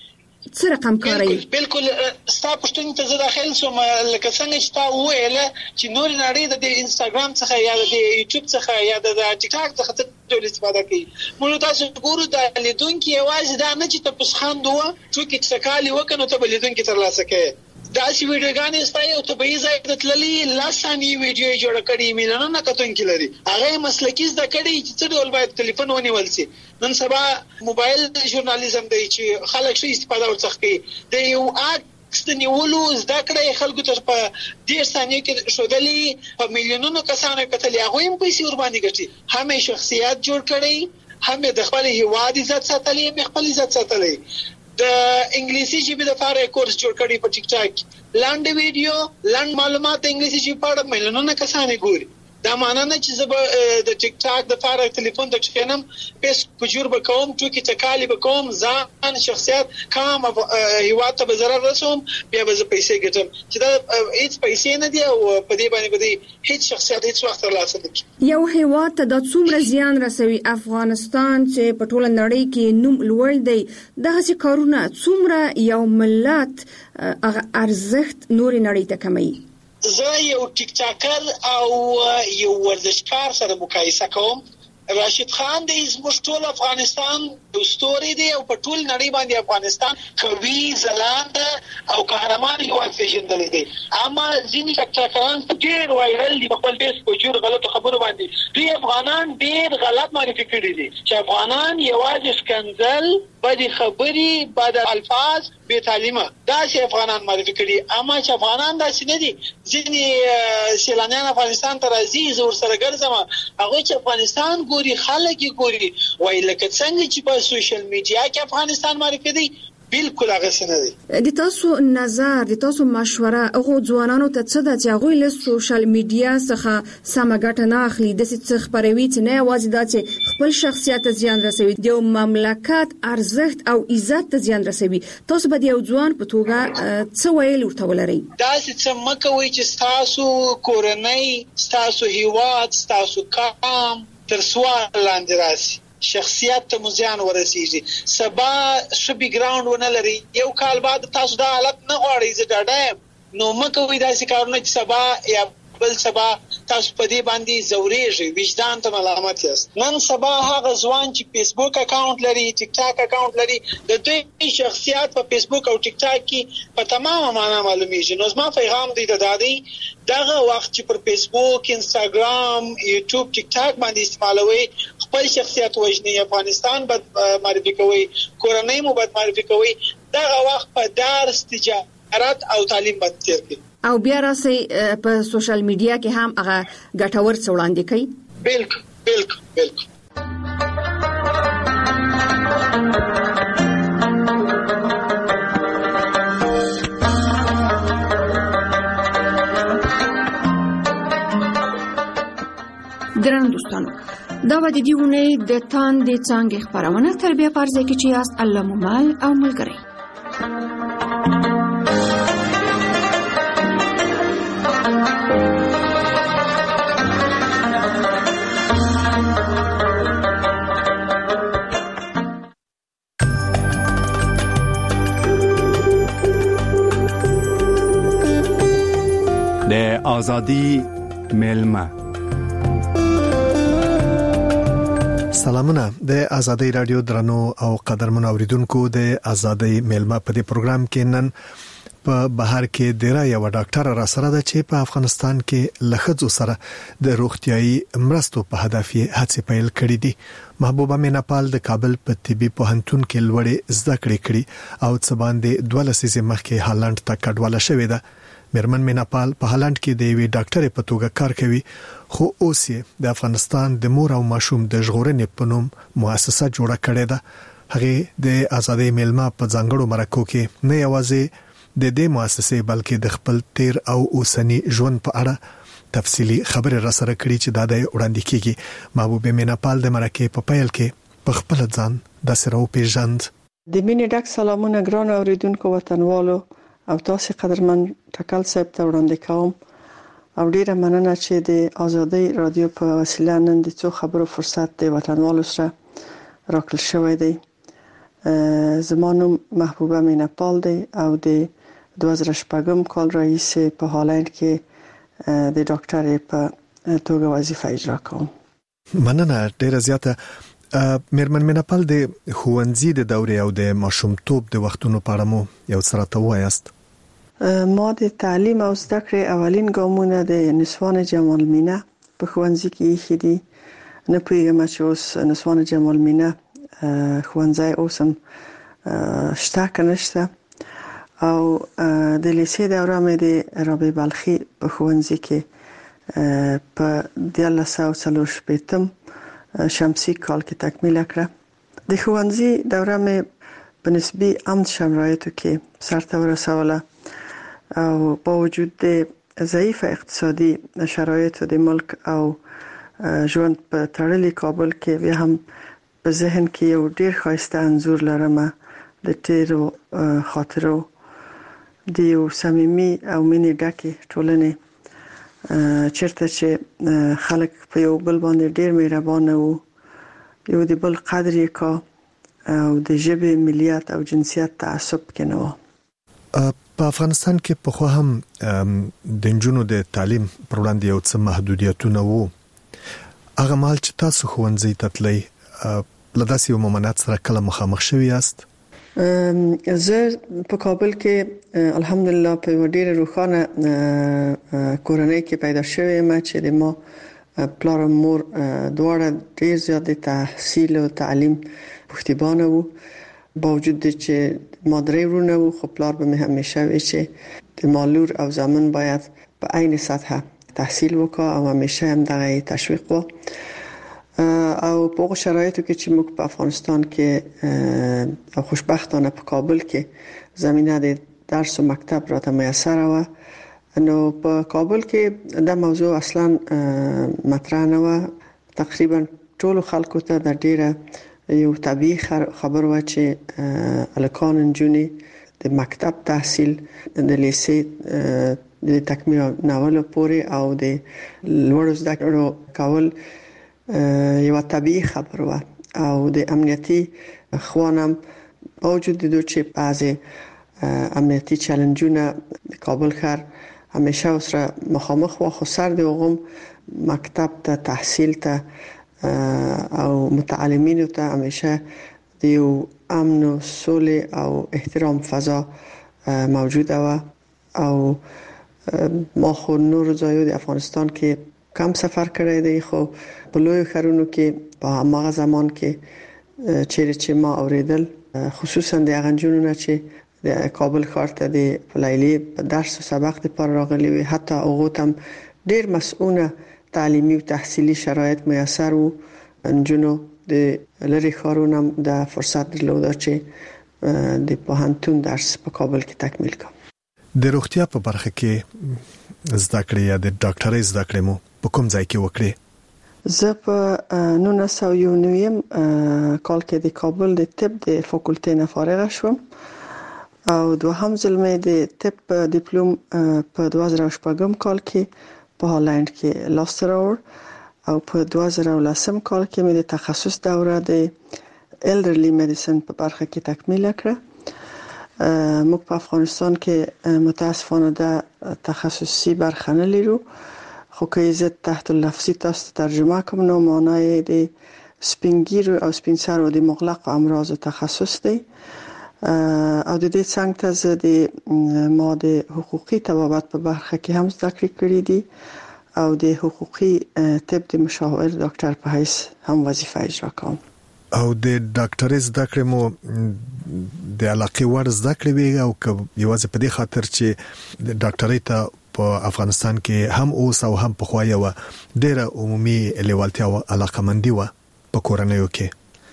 څه رقم کوي؟ بالکل ستا پښتون ته زه داخل سوم، لکه څنګه چې تا وویل چې نور نړۍ د انستګرام څخه یا د یوټیوب څخه یا د ټیک ټاک څخه ډېر استفاده کوي. موږ تاسو ګورو د لیدونکو یوازې دا نه چې تاسو خاندوه چې څکالي وکنو ته لیدونکو تر لاسه کوي. دا سی ویډیوګانې ستای او ته به ځای د تللی لاسانی ویډیو جوړ کړي میلیونونه کتونکي لري، هغه مسلکي زده کړي چې څه ډول باید ټلیفون ونیول شي. نن سبا موبایل ژورنالیزم دی چې خلک شي استفاده ورڅخه کوي، د یو عکس د نیولو زده کړې خلکو ته په ډېر ثانیو کې شودلې په میلیونونو کسانو کتلې، هغه هم پیسې ور باندې ګټي، هم شخصیت جوړ کړي، هم د خپل هیواد عزت ساتلې، هم خپل عزت ساتلې. د انګلیسي ژبې لپاره کورس جوړ کړی په ټیک ټاک، لاند ویډیو لاند معلومات انګلیسي ژبې په اړه میلیونونه کسان ګوري. دا معنی نه چې زه د ټیک ټاک د لپاره ټلیفون ته کښینم پیس کجور به کوم ټوکی تکالی به کوم ځان شخصیت کوم هیواد ته به ضرر رسوم، بیا به زه پیسې ګټم، چې دا هیڅ پیسې نه دی او په دې باندې به هیڅ شخصیت هیڅ وخت ترلاسه نه کوي. یو هیواد ته د څومره زیان رسوي افغانستان چې په ټوله نړۍ کې نوم لوړ دی، دغه کارونه څومره یو ملت ارزښت نور نړۍ ته کموي؟ زه یو ټیک ټاکر او یو ورزشکار سره مقایسه کوم. راشد خان د زموږ ټول افغانستان د ستوري دی او په ټول نړۍ باندې افغانستان قوي ځلاند او قهرمان یو پیژندل دي، اما ځینې ټاکران ډېر وایرل دي په خپل بیس په جوړ غلط خبرو باندې. دوی افغانان ډېر غلط معرفي کړي دي چې افغانان یوازې سکنزل، بدې خبرې، بد الفاظ، بې تعلیمه دا چې افغانان معرفي کړي، اما چې افغانان داسې نه دي. ځینې سیلانیان افغانستان ته راځي، زه ورسره ګرځم، هغوی چې افغانستان ګوري، خلک یې ګوري، وایي لکه څنګه چې په سوشل میډیا کې افغانستان معرفي دی، بالکل هغه څه نه دی. د تاسو نظر، د تاسو مشوره هغه ځوانانو ته څه ده چې هغوی له سوشل میډیا څخه سمه ګټه نه اخلي، داسې څه خپروي چې نه یوازې دا چې خپل شخصیت ته زیان رسوي، د یو مملکت ارزښت او عزت ته زیان رسوي؟ تاسو به د یو ځوان په توګه څه ویل ورته ولرئ؟ داسې څه مه کوئ چې ستاسو کورنۍ، ستاسو هیواد، ستاسو قام تر سوال لاندې راشي، شخصیت ته مزیان ورسیږي، سبا ښه بیک ګراوند ونه لري، یو کال بعد تاسو دا حالت نه غواړئ، زه ډاډه یم. نو مه کوئ داسې کارونه چې سبا یا بل سبا تاسو په دې باندې زورېږئ، وجدان ته ملامت یاست. نن سبا هغه ځوان چې فیسبوک اکاونټ لري، ټیک ټاک اکاونټ لري، د دوی شخصیت په فیسبوک او ټیک ټاک کې په تمامه معنا معلومیږي. نو زما پیغام دی د دادی دغه وخت چې پر فیسبوک، انستګرام، یوټیوب، ټیک ټاک باندې استعمالوي، خپل شخصیت وژني، افغانستان بد معرفي کوي، کورنۍ مو بد معرفي کوي، دغه وخت په درس، تجارت او تعلیم باندې تیر کړئ. او بیا راسي په سوشل میډیا کې هم هغه ګټور څه وړاندې کوي؟ بالکل بالکل بالکل. ګران دوستانو، دا و د دې اونۍ د تاندې څانګې خپرونه تر بیا پرځای کې چې یاست الله مومال او ملګری. د آزادی ملما. سلامونه د آزادی رادیو درنو او قدرمن اوریدونکو د آزادی ملما په دې پروګرام کې نن په بهر کې ډیره یو ډاکټر را سره ده چې په افغانستان کې لخصو سره د روغتيایي مرستو په هدف یې هڅې پیل کړې دي. محبوبه میناپال د کابل په طبي پوهنتون کې لوړې زده کړې کړې او څه باندې دوه لسیزې مخکې هالند ته کډواله شوې ده. مرمن میناپال په هالند کې د یوې ډاکټرې په توګه کار کوي، خو اوس یې د افغانستان د مور او ماشوم د ژغورنې په نوم مؤسسه جوړه کړې ده. هغه د آزادۍ ملما په ځانګړو مرکو کې نه یوازې د دې مؤسسې بلکې د خپل تیر او اوسنی ژوند په اړه تفصیلی خبره را سره کړي چې دا د وړاندې کیږي. محبوبه میناپال د مرکې په پیل کې په خپل ځان د سره پیژند. د مینې ډک سلامونه ګران اوریدونکو وطنوالو او تاسو قدرمن ټکل صاحب ته وړاندې کوم او ډیره مننه چې د آزادۍ رادیو په وسیله نن د څو خبرو فرصت د وطنوالو سره راکړل شوی دی. زمانوم محبوبه میناپال دی او د دوه زره شپږم کال راهیسې په هالند کې د ډاکټرۍ په توګه وظیفه اجرا کوم. مننه ډیره زیاته. مرمن میناپال د ښوونځي د دورې او د ماشومتوب د وختونو په اړه مو یو څه راته وایاست. ما د تعلیم او زده کړې اولین ګامونه د نسوان جمال مینه په ښوونځي کې ایښي دي. نه پوهیږم چې اوس نسوان جمال مینه ښوونځی اوس هم شته که نشته. او د لیسې دوره مې د رابعه بلخي په ښوونځي کې په دیارلس سوه څلور شپېتم شمسي کال کې تکمیل کړه. د ښوونځي دوره مې په نسبي امن شرایطو کې سرته ورسوله او با وجود د ضعیف اقتصادي شرایطو د ملک او ژوند په تړلي کابل کې بیا هم په ذهن کې یو ډیر ښایسته انځور لرم د تیرو خاطرو د یو صمیمي او مینې ډکې ټولنې چیرته چې خلک په یو بل باندې ډیر مهربان وو، یو د بل قدر یې کا او د ژبې ملیت او جنسیت تعصب کې نه و. په افغانستان کې په خو هم د نجونو د تعلیم پر وړاندې یو څه محدودیتونه وو. هغه مهال چې تاسو ښوونځي ته تلئ له داسې یو ممانعت سره کله مخامخ شوي یاست؟ زه په کابل کې الحمدلله په یو ډیره روښانه کورنۍ کې پیدا شوې یم چې د ما پلار او مور دواړه ډیر زیات د تحصیل او تعلیم پښتیبانه وو. با وجود چې ما درې ورونه وو خو پلار به مې همیشه وی چې د مالور او زامن باید په عین سطح تحصیل وکړي او همیشه هم دغه تشویق وو. او په هغه شرایطو کې چې موږ په افغانستان کې او خوشبختانه په کابل کې زمينه د درس او مکتب راته میسر و، نو په کابل کې دا موضوع اصلا مطرح نه و. تقریبا ټول خلکو ته د ډیره یو طبيعي خبر و چې الکان انجونی د مکتب تحصیل د لیسې د تکمیل ناول پورې او د لوړ زده کړو کول یو طبيعي خبر و او د امنیتي خوانم باوجود د دوی چې بعضی امنیتي چالنجونه کابل ښار همیشه سره مخامخ و، خو سر د وغم مکتب ته تحصیل ته او متعلمینو ته همیشه د یو امن او صلح او احترام فضا موجوده و. او ما خو نور ځایو د افغانستان کې کم سفر کړی دی، خو په لوی ښارونو کې په هغه زمان کې چیرې چې ما اوریدل خصوصا د هغه جنونه چې د کابل ښار ته د فلایلی په درس او سبق لپاره راغلي وي، حتی هغه تم ډیر مسؤونه تعلیمي او تحصیلي شرایط میسر وو. انجونو د لری ښارونو د فرصت درلود چې د پوهنتون درس په کابل کې تکمیل کړم. د روغتیا په برخه کې زده کړې یا د ډاکټرۍ زده کړې مو په کوم ځای کې وکړې؟ زه په نولس سوه یو نوي کال کې د کابل د طب د فاکولټې نه فارغ شوم. او دوهم ځل مې د طب ډیپلوم په دوه زره شپږم کال کې په هالند کې لاسته راوړ او په دوه زره لسم کال کې مې د تخصص دوره د elderly medicine په برخه کې تکمیل کړه. موږ په افغانستان کې متاسفانه د تخصصي برخه نه لرو، خو که زه تحت اللفظي تاسو ترجمه کوم نو معنی د سپینګیرو او سپینسرو د مغلق امراض تخصص دی او د دې څنګه ته زه د ما د حقوقي طبابت په برخه کې هم زده کړې کړې دي او د حقوقي طب د مشاور ډاکټر په حیث هم وظیفه اجرا کوم. او د ډاکټرۍ زده کړې مو د علاقې وړ زده کړې وي او که یوازې په دې خاطر چې د ډاکټرۍ ته په افغانستان کې هم اوس او هم په خوا یو ډېره عمومي لیوالتیا او علاقمندي و په کورنیو کې؟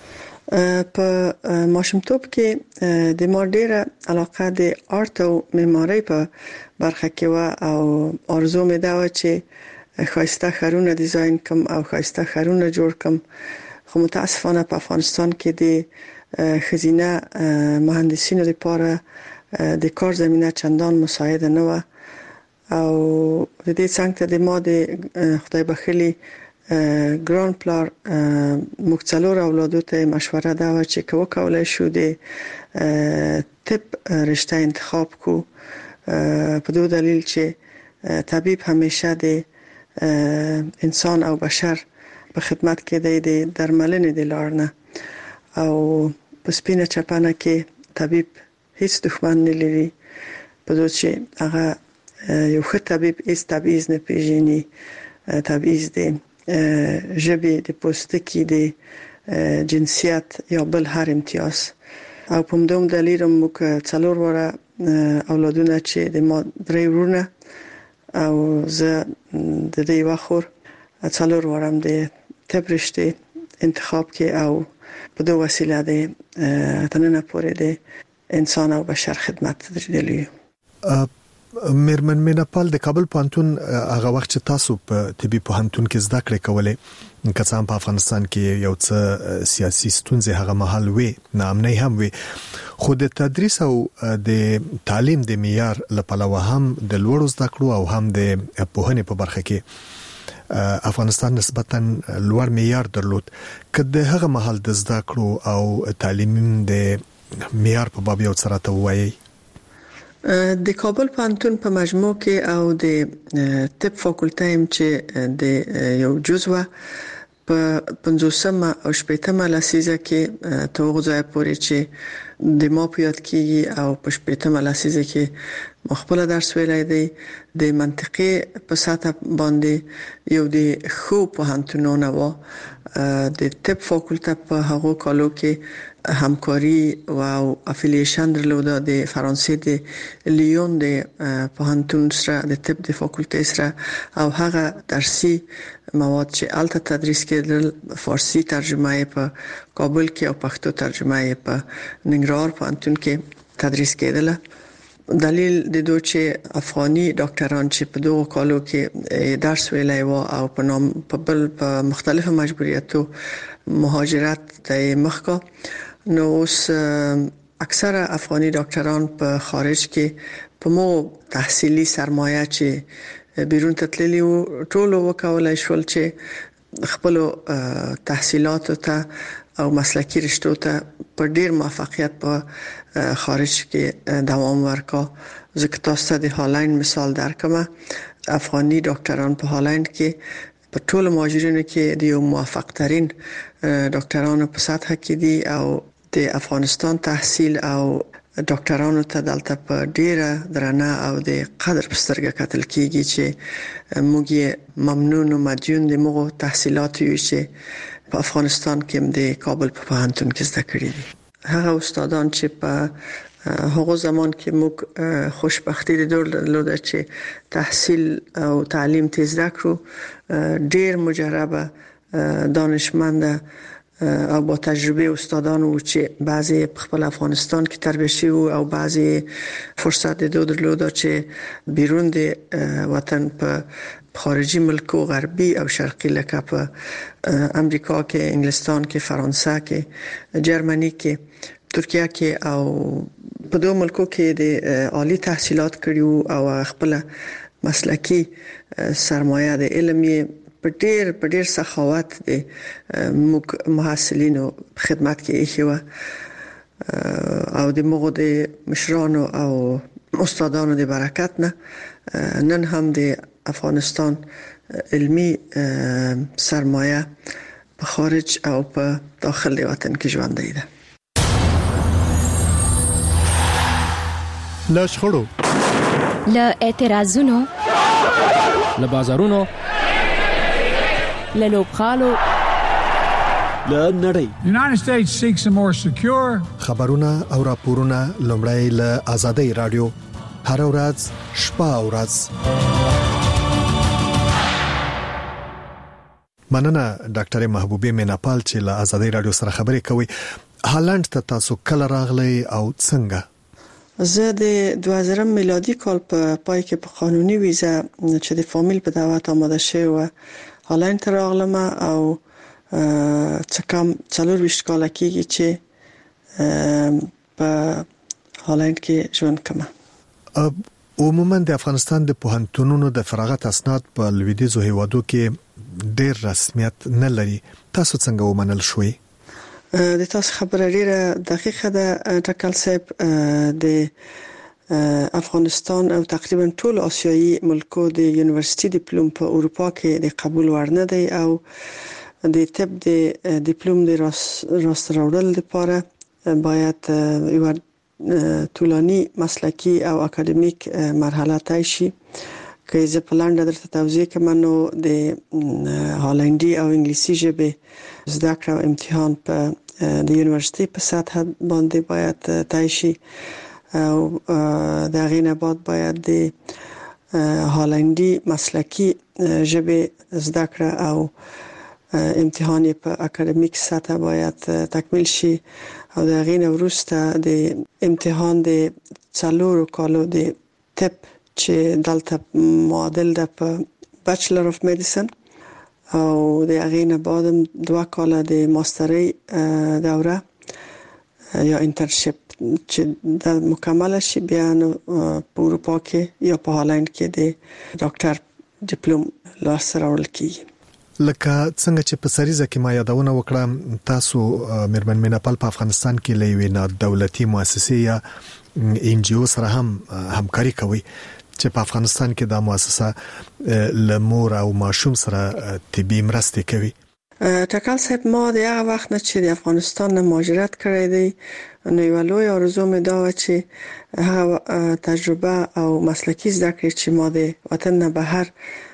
په ماشومتوب کې د ما ډېره علاقه د آرت او معمارۍ په برخه کې و او آرزو مې دا و چې ښایسته ښارونه ډیزاین کوم او ښایسته ښارونه جوړ کوم، خو متاسفانه په افغانستان کې د ښځینه مهندسینو لپاره د کار زمینه چندان مساعده نه و او د دې څنګه ته د ما د خدای بخښلي ګران پلار موږ څلور اولادو ته مشوره دا و چې که وکولای شو د طب رشته انتخاب کو، په دو دلیل چې طبيب همیشه د انسان او بشر په خدمت کې دی د درملنې د لار نه او په سپینه چپنه کې طبيب هیڅ دښمن نه لري، په دوی چې هغه یو ښه طبيب هیڅ تبعیض نه پیژني، تبعیض دی ژبې د پوستکي د جنسیت یا بل هر امتیاز او په همدوم دلیل موږ څلور واره اولادونه چې د ما درې ورونه او زه د دې یوه خور څلور واره د طب رشته انتخاب کې او په دو وسیله د تننه پورې د انسان او بشر خدمت درېدلی. میرمن میناپال د کابل پوهنتون هغه وخت چې تاسو په طبي پوهنتون کې زده کړې کولې که څه هم په افغانستان کې یو څه سیاسي ستونزې هغه مهال وي، ناامنۍ هم وي، خو د تدریس او د تعلیم د معیار لپاره هم د لوړو زده کړو او هم د پوهنې په برخه کې افغانستان نسبتاً لوړ معیار درلود. که د هغه مهال د زده کړو او تعلیم د معیار په باب یو څه راته ووایي؟ د کابل پوهنتون په مجموع کې او د طب فاکولټه هم چې د یو جزوه په پنځوسمه او شپږمه لسیزه کې توغ ځای پورې چې د ما په یاد کېږي او په شپږمه لسیزه کې مخبل درس ویلای دی د منطقي په سطح باندې یو د خو پوهنتونونه و د طب فاکولټه په هغو کالو کې همکاري او افیلیشن درلوده د فرانسې د لیون د پوهنتون سره د طب د فاکولټې سره او هغه درسي مواد چې الته تدریس کېدل فارسی ترجمه په کابل کې او پښتو ترجمه په ننګرهار پوهنتون کې تدریس کېدله. دلیل د دوی چې افغاني ډاکټران چې په دوه کالو کې درس ویلای و او په نام په بل په مختلفو مجبوریتو مهاجرت ته مخکا، نو اوس اکثره افغاني ډاکټران په خارج کې په مو تحصیلي سرمایه چې بیرون تللی و ټول وکولای شول چې خپل تحصیلات ته او مسلکی رشتو ته په ډیر موفقیت په خارج کې دوام ورکا. ځکه تاسو د هالند مثال درکمه، افغاني ډاکټران په هالند کې په ټول مهاجرینو کې د یو موفق ترين ډاکټرانو په سطح کې دي او د افغانستان تحصیل او ډاکټرانو ته دلته په ډیره درنه او د قدر په سترګه کتل کیږي چې موږ ممنون او مدیون د موږ تحصیلات یو چې په افغانستان کې د کابل په پوهنتون کې زده کړی دي. هغه استادان چې په هغه زمان کې موږ خوشبختی د دور لوده چې تحصیل او تعلیم تیز کړو، ډیر مجربه دانشمند او با تجربه استادان و چې بعضی په خپل افغانستان کې تربیه شوي او بعضی فرصت درلوده چې بیرون د وطن په خارجي ملکو غربي او شرقي لکه په امریکا کې، انګلستان کې، فرانسه کې، جرمني کې، ترکیه کې او په دوه ملکو کې د عالی تحصیلات کړیو او خپل مسلکی سرمایه د علم یې په ډېر په ډېر سخاوت د محصلینو خدمت کې ایښی او د مغو د مشرانو او استادانو د برکت نه نن هم د افغانستان علمی سرمایه په خارج او په داخل د وطن کې ژوندۍ ده. له شخړو، له اعتراضونو، له بازارونو، له لوبغالو، له نړۍ. The United States seeks a more secure. خبرونه او راپورونه لومړی له آزادۍ رادیو هر ورځ شپه او ورځ. مننه ډاکټر محبوبه میناپال چې له آزادۍ رادیو سره خبرې کوي. هالند ته تاسو کله راغلی او څنګه؟ زه د دوه زره میلادي کال په پای کې په قانوني ویزه چې د فامیل په دعوت آماده شوی و هالند ته راغلم او څه کم څلور ویشت کال کېږي چې په هالند کې ژوند کوم. عموما د افغانستان د پوهنتونونو د فراغت اسناد په لویدیځو هیوادو کې ډېر رسمیت نه لري. تاسو څنګه ومنل شوي؟ د تاسو خبره ډیره دقیقه ده ټاکل صاحب. د افغانستان او تقریبا ټول آسیایي ملکو د یونیورسيټي ډیپلوم په اروپا کې د قبول وړ نه دی او د طب د ډیپلوم د راست راوړل لپاره باید یو طولانی مسلکی او اکاډمیک مرحله طی شي. که زه په لاندې درته توضیح کوم نو د هالندي او انګلیسي ژبې زده کړه امتحان په د یونیورسيټي په سطح باندې باید طی شي او د هغې نه بعد باید د هالندي مسلکی ژبې زده کړه او امتحان په اکاډمیک سطح باید تکمیل شي او د هغې نه وروسته د امتحان د څلورو کالو د طب چې دلته معادل ده په بچلر اف میډیسن او د هغې نه بعد دوه کاله د ماسترۍ دوره یا انټرنشپ چې د مکمل شي بیا په اروپا کې یا په هالند کې د ډاکټر ډیپلوم لاسته راوړل کیږي. لکه څنګه چې په سریزه کې ما یادونه وکړه تاسو مېرمن میناپال په افغانستان کې لوي نه دولتي مؤسسې یا ان جی او سره هم همکاري کوي چې په افغانستان کې دا مؤسسه لمور او ماشوم سره طبي مرسته کوي. ټاکل صاحب ما د هغه وخت نه چې د افغانستان نه مهاجرت کړی دی نو یو لوی آرزو مې دا و چې هغه تجربه او مسلکی زده کړې چې ما د وطن نه بهر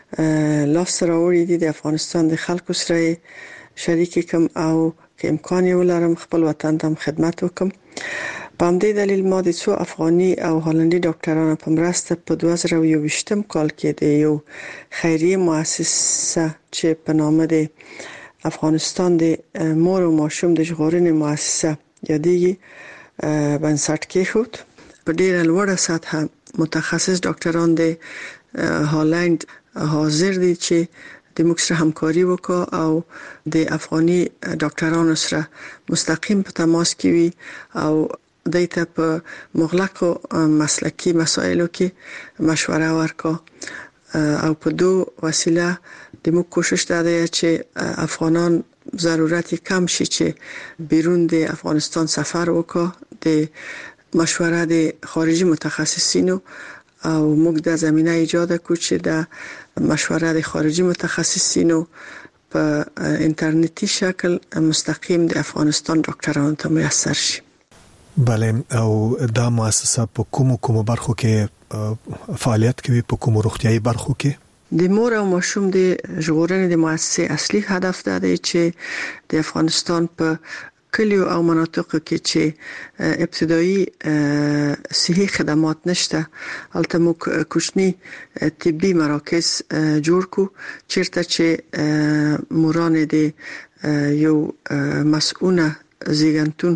لاس راوړی دي د افغانستان د خلکو سره شریک کوم او که امکان یې ولرم خپل وطن ته خدمت وکم. په همدې دلیل ما د څو افغاني او هالندي ډاکټرانو په مرسته په دوه زره او یوویشتم کال کې د یو خیریه مؤسسه چې په نامه د افغانستان د مور او ماشوم د ژغورنې مؤسسه یادېږي بنسټ کېښود. په ډېره لوړه سطحه متخصص ډاکټران د هالند حاضر دي چې د موږ سره همکاري وکړي او د افغاني ډاکټرانو سره مستقیم په تماس کې وي او دایته په مغلقو مسلکی مسایلو کې مشوره ورکړي او په دوه وسیله د موږ کوشش ده چې افغانان ضرورت کم شي چې بیرون د افغانستان سفر وکړي د مشوره د خارجي متخصصینو او موږ د زمينه ایجاد کو چې د مشوره د خارجي متخصصینو په انټرنیټي شکل مستقیم د افغانستان ډاکټرانو ته میسر شي. بله او دا مؤسسه په کومو کومو برخو کې فعالیت کوي؟ په کومو روغتيایي برخو کې؟ د مور او ماشوم د ژغورنې د مؤسسې اصلي هدف دا دی چې د افغانستان په کلیو او مناطقو کې چې ابتدایي صحي خدمات نشته البته موږ کوچني طبي مراکز جوړ کو چیرته چې موران د یو مسؤونه زیګنتون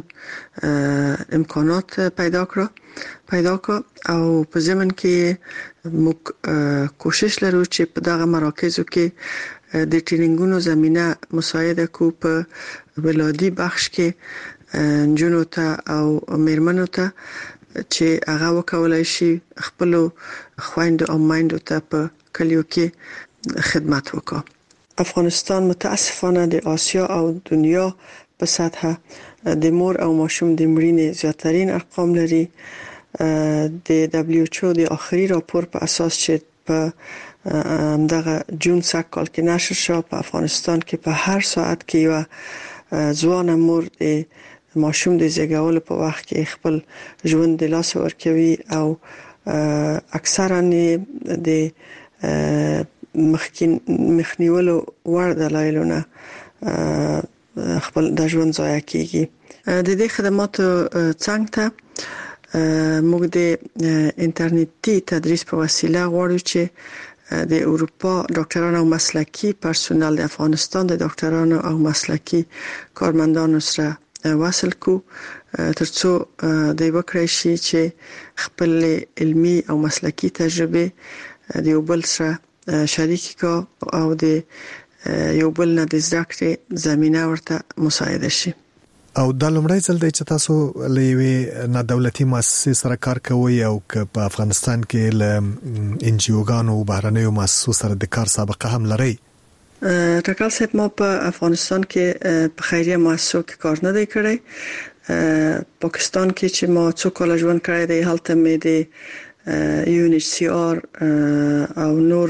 امکانات پیدا کړو پیدا کړو او په ضمن کې موږ کوشش لرو چې په دغه مراکزو کې د ټریننګونو زمينه مساعده کو په ولادي بخش کې جنو ته او میرمنو ته چې هغه وکولای شي خپل خويندو او مایندو ته په کلیو کې خدمت وکړي. افغانستان متاسفانه د آسیا او دنیا په سطحه د مور او ماشوم د مړینې زیاترین ارقام لري. د دبليو ایچ او د اخري راپور په اساس چې په دغه جون سال کې نشر شو، په افغانستان کې په هر ساعت کې یو ځوان مور د ماشوم د زیږولو په وخت کې خپل ژوند د لاس ورکوي او اکثرا د مخکین مخنیولو ور دلایلونه خپل د ژوند ضایع کیږي. د دې خدماتو څنګه ته موږ د انټرنیټي تدریس په وسیله غواړو چې د اروپا ډاکټرانو او مسلکي پرسونل د افغانستان د ډاکټرانو او مسلکي کارمندانو سره وصل کو ترڅو د وکړای شي چې خپل علمي او مسلکي تجربه د یو بل سره شریک کا او د یو بل نه د زده کړې زمينه ورته مساعده شي. او د لومړی ځل د چې تاسو لوي نه دولتي مؤسسې سره کار کوي او په افغانستان کې ل ان جی اوګانو او بهرنیو مؤسسو سره د کار سابقه هم لري. ټاکل صاحب ما په افغانستان کې په خیریه مؤسسو کې کار نه دی کړی. پاکستان کې چې ما څو کال ژوند کړی دی هلته مې د یو ان ایچ سی آر او نور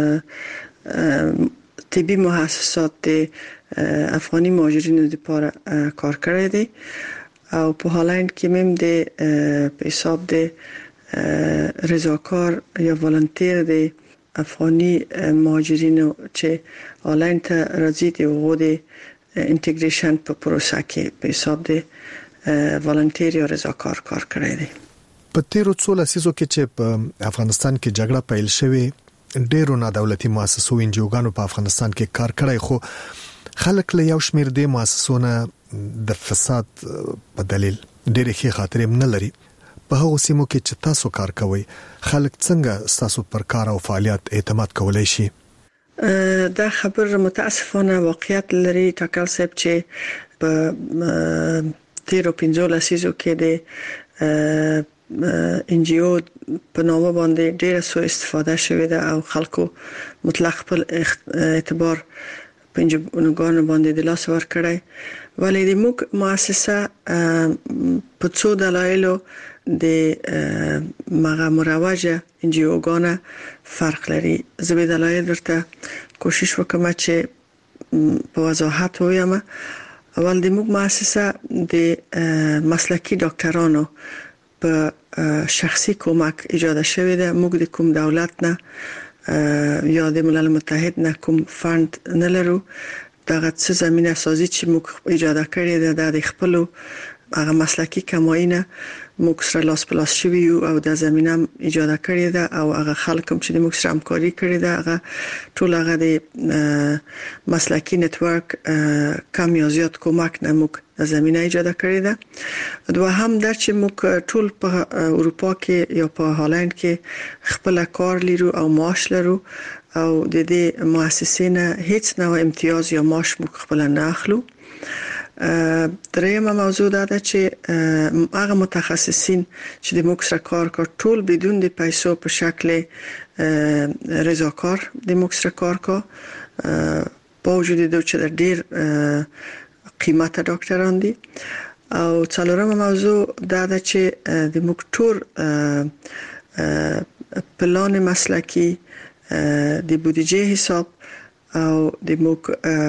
طبي مؤسسات د افغاني مهاجرینو لپاره کار کړی دی او په هالند کې مم د په حساب د رضاکار یا والنتیر دی افغاني مهاجرینو چې هالند ته راځي د وګړي انټیګریشن په پروسه کې په حساب د والنتیر یا رضاکار کار کړی دی. په تیرو څو لسیزو کې چې په افغانستان کې جګړه پیل شوه ډیرو نه دولتي مؤسسو انجیوګانو په افغانستان کې کار کړی، خو خلک له یو شمیر د مؤسسونو د فساد په دلیل ډېرې ښه خاطرې نه لري. په هغه سیمو کې چې تاسو کار کوئ خلک څنګه تاسو پر کار او فعالیت اعتماد کولای شي؟ دا خبر متاسفانه واقعیت لري ټاکل صاحب چې په تیرو پنځو لسیزو کې د ان جی او په نامه باندې ډېر سو استفاده شوې ده او خلکو مطلق خپل اعتبار پنځګونو باندې د لاس ور کړی. ولې د موږ مؤسسه په څو دلایلو د مغه مروجه ان جی او ګانه فرق لري. زه به دلایل درته کوشش وکم چې په وضاحت وایم. اول د موږ مؤسسه د مسلکي ډاکټرانو په شخصي کومک ایجاد شوې ده. موږ د کوم دولت نه یا د ملل متحد نه کوم فند نه لرو. دغه څه زمينه سازي چې موږ ایجاد کړې ده د خپل هغه مسلکي کماینه موږ سره لاس په لاس شوی او د زمينه ایجاد کړې ده او هغه خلک چې د موږ سره همکاري کړې ده هغه ټول هغه د مسلکي نتورک کم یا زیات کومک نه موږ د زمينه ایجاد کړې ده. دوهم در چې موږ ټول په اروپا کې یا په هالند کې خپل کار لرو او معاش لرو او د دې مؤسسې نه هیڅ نوع امتیاز یا معاش موږ خپل نه اخلو. درېمه موضوع دا ده چې هغه متخصصین چې د موږ سره کار کوي ټول بدون د پیسو په شکل رضاکار د موږ سره کار کوي. په وجود د چې ډېر قیمته ډاکټران دي. او څلورمه موضوع دا ده چې د موږ ټول پلان مسلکي د بودیجه حساب او د موږ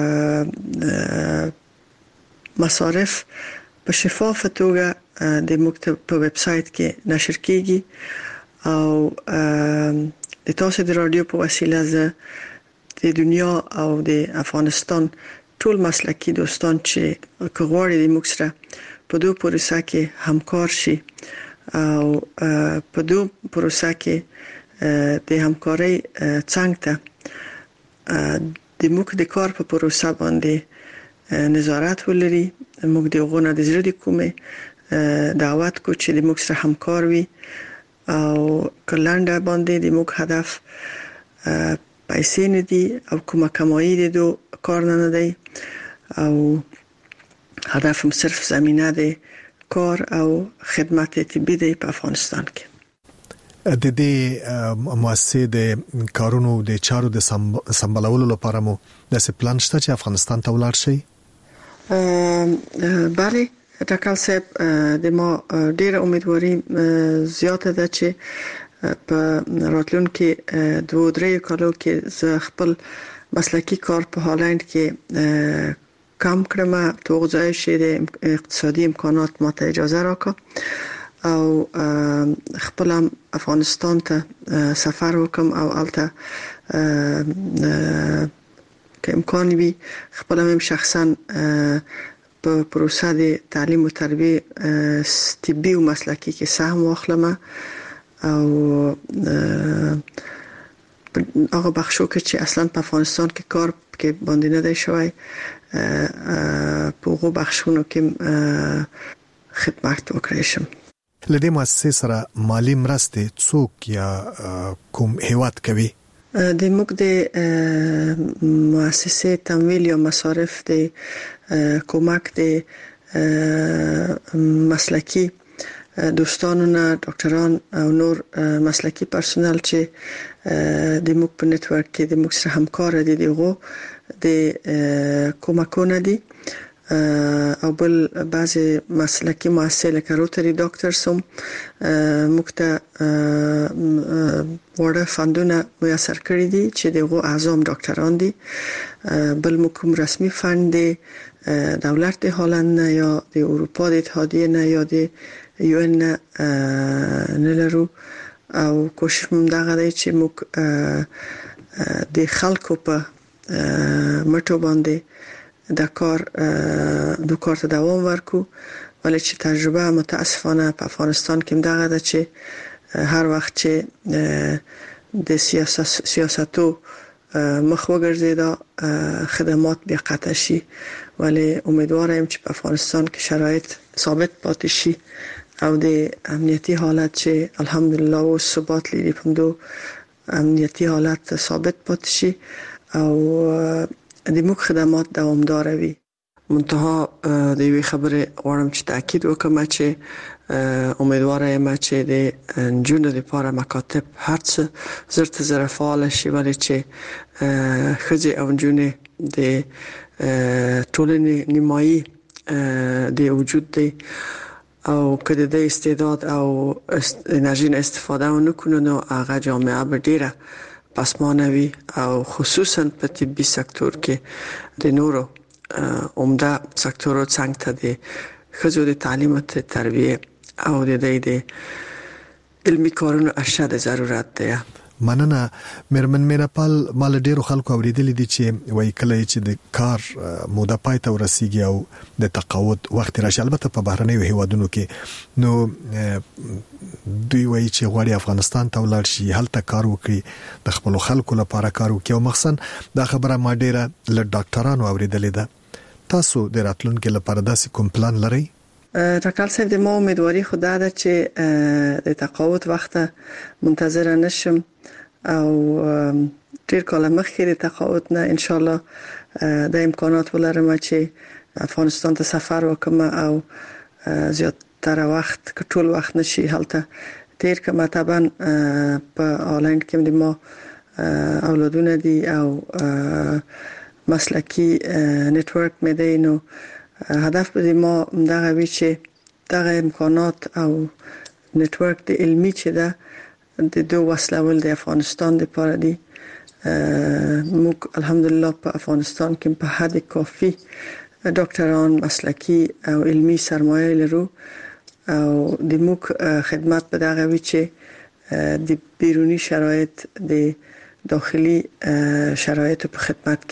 مصارف په شفافه توګه د مکتب په ویب سټ کې نشر کیږي. او د تاسو د رادیو په وسیله زه د دنیا او د افغانستان ټول مسلکي دوستان چې کوغوري د موږ سره په دوه پروسه کې همکار شي او په دوه پروسه کې د همکارۍ څنګه ته د موږ د کار په پروسه باندې نظارت ولري. موږ د غوونه د زړه د کومه دعوت کو چې د موږ سره همکار وي او کلانډه باندې د موږ هدف پیسې نه دي او کومه کمایي د کار نه دی او هدف هم صرف زمينه د کار او خدمات طبي دی په افغانستان کې. د دې مؤسسې د کارونو د چارو د سمبالولو لپاره مو د پلان شته چې افغانستان ته ولاړ شي؟ بله ټاکل صاحب د ما ډیره امیدواري زیاته ده چې په راتلونکي دوه درې کالو کې زه خپل مسلکی کار په هالند کې کم کړم، توغځای شي د اقتصادي امکانات ماته اجازه راکړه او خپل افغانستان ته سفر وکم او البته که امکان وي خپل هم شخصا په پروسه د تعلیم او تربیه طبي او مسلکی کې سهم واخلم او هغه بخشو کې چې اصلا په افغانستان کې کار کې باندې نه دی شوی په هغه بخشونو کې خدمت وکړم. لدې مؤسسې سره مالی مرستې څوک یا کوم هیواد کوي؟ د موږ د مؤسسې تمویل یا مصارف د کومک د مسلکی دوستانو نه ډاکټران او نور مسلکی پرسونل چې د موږ په نتورک کې د موږ سره همکار دي دغه د کومکونه دي او بل بعضی مسلکی مؤسسې لکه روتری ډاکټرز هم موږ ته وړه فندونه میسر کړی دي چې دغه اعضام ډاکټران دي. بل موږ کوم رسمي فند دی دولت د هالند نه یا د اروپا د اتحادیه نه یا د یو ان نه لرو او کوشش موږ دغه دی چې موږ د خلکو په مټو باندې د کار د کار ته دوام ورکو، ولی چې تجربه متاسفانه په افغانستان کې دغه ده چې هر وخت چې د سیاست سیاستو مخ وګرځیدا خدمات بیا قطع شي، ولی امیدوارم چې په افغانستان کې شرایط ثابت پاتې شي او د امنیتي حالت چې الحمدلله او ثبات لري په دو امنیتي حالت ثابت پاتې شي او د موږ خدمات دوامدار وي. منتها د یوې خبرې غواړم چې تاکید وکړم چې امیدواره یم چې د نجونو لپاره مکاتب هرڅه زر ته زر فعال شي، ولی چې ښځې او نجونې د ټولنې نیمایي د وجود دی او که د استعداد او انرژي نه استفاده ونکړو نو هغه جامعه به ډیره پسمانه وي او خصوصا په طبي سکتور کې د نورو عمده سکتورو څنګه ته د ښځو د تعلیم او تربیه او د د علمي کارونو اشد ضرورت دی. مننه مرمن میرپال. مال ډیرو خلکو اوریدلې دي چې وای کله چې د کار موده پای ته ورسیږي او د تقاعد وخت راشي، البته په بهرنیو هیوادونو کې نو دوی وایي چې غواړي افغانستان ته ولاړ شي، هلته کار وکړي، د خپل خلکو لپاره کار وکړي او مخصن دا خبره ما ډیره له ډاکټرانو اوریدلې ده. تاسو د راتلونکي لپاره داسې کوم پلان لرئ؟ ټاکل صاحب د ما امیدواري خو دا ده چې د تقاعد وخت منتظر نشم او ډیر کال مخکې د تقاعد نه ان شاء الله د امکانات ولرم چې افغانستان ته سفر وکم او زیاتره وخت که ټول وخت نشي هلته تیر کما. طبعا په هالند کې د ما اولادونه دي او مسلکی نتورک مې دی، نو هدف به ما دغه وی چې دغه امکانات او نتورک د علمي چې ده د دو وسلول د افغانستان لپاره دي. موږ الحمدلله په افغانستان کې په حد کافي ډاکټران مسلکی او علمي سرمایه لرو او د موږ خدمات په دغه وی چې د بیرونی شرایط د داخلي شرایط په خدمت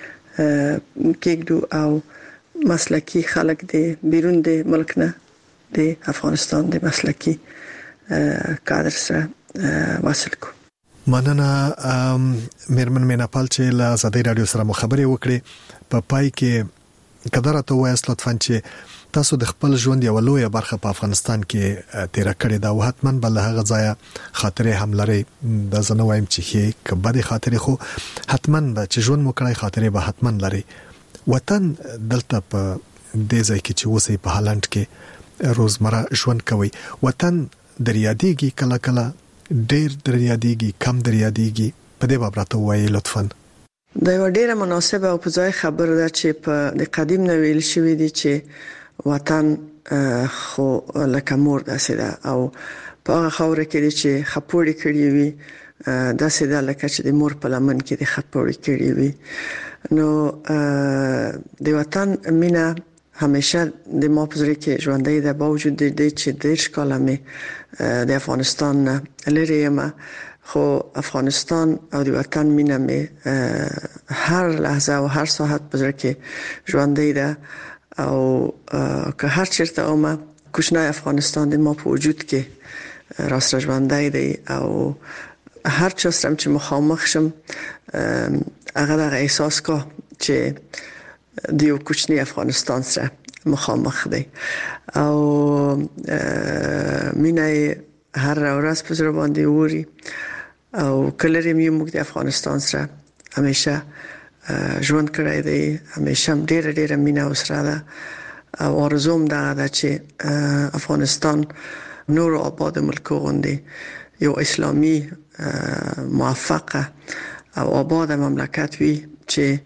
کې کېږو او مسلکی خلک د بیرون د ملک نه د افغانستان د مسلکی کادر سره وصل کو. مننه میرمن میناپال چې له آزادۍ رادیو سره مخابره وکړي. په پای کې قدر ته وایست لطفاً چې تاسو د خپل ژوند یو لوی برخه په افغانستان کې تیر کړې ده او حتماً بل هغه ځای خاطره هم لري. د زنه وایم چې هي کبه خاطره خو حتماً به چې ژوند مو کړی خاطره به حتماً لري. وطن دلته په دې ځای کې چې اوسې په هالند کې روزمره ژوند کوي وطن دریاديږي کله کله ډېر دریاديږي کم دریاديږي په دې بابت وایي لطفاً. دا یو ډیره مناسبه او په ځای خبره ده چې په د قدیم نه ویل شوی دی چې وطن خو لکه مور داسې ده او په هغه خاوره کې چې خپوړې کړې وي داسې ده لکه چې د مور په لمن کې د خپوړې کړې وي. نو د وطن مینه همیشه د ما په زړه کې ژوندۍ ده با وجود د چې ډېر کاله مې د افغانستان نه لرې یم خو افغانستان او د وطن مینه مې هر لحظه او هر ساعت په زړه کې ژوندۍ ده او که هر چیرته اومه کوچنی افغانستان د ما په وجود کې راسره ژوندۍ دی او هر چا سره چې مخامخ شم هغه دغه احساس کا چې د یو کوچنی افغانستان سره مخامخ دی او مینه هر ورځ په زړه باندې ووري او کله چې موږ د افغانستان سره همیشه ژوند کړی دی همیشه ډېر ډېر مینه وسره ده او ارزوم ده چې افغانستان نور آباد ملک غوندي یو اسلامی موفقه او آباد مملکت وي چې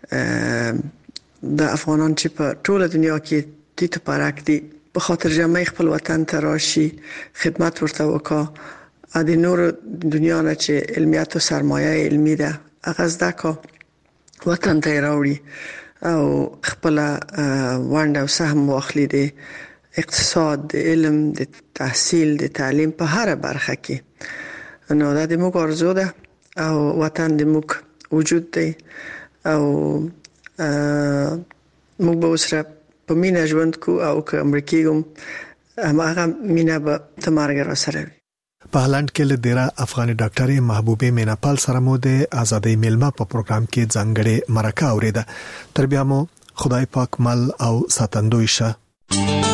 د افغانان چې په ټوله دنیا کې د تپارک دي په خاطر جمعي خپل وطن ته راشي خدمت ورته وکا د نور دنیا نه چې علمیت او سرمایه علمي ده هغه زده کا وطن ته راوړي او خپل ونډه او سهم واخلي د اقتصاد د علم د تحصیل د تعلیم په هر برخه کې. نو دا د موږ ارزو ده او وطن د موږ وجود دی او موږ به وسره په مینه ژوند کو او که امریکایګم هغه مینه به تر مرګ را سره وي. په هالند کې له ډیره افغاني ډاکټرې محبوبه میناپال سره مو د ازادۍ میلمه په پروګرام کې ځانګړې مرکه اوریده. تر بیا مو خدای پاک مل او ساتندوی شه.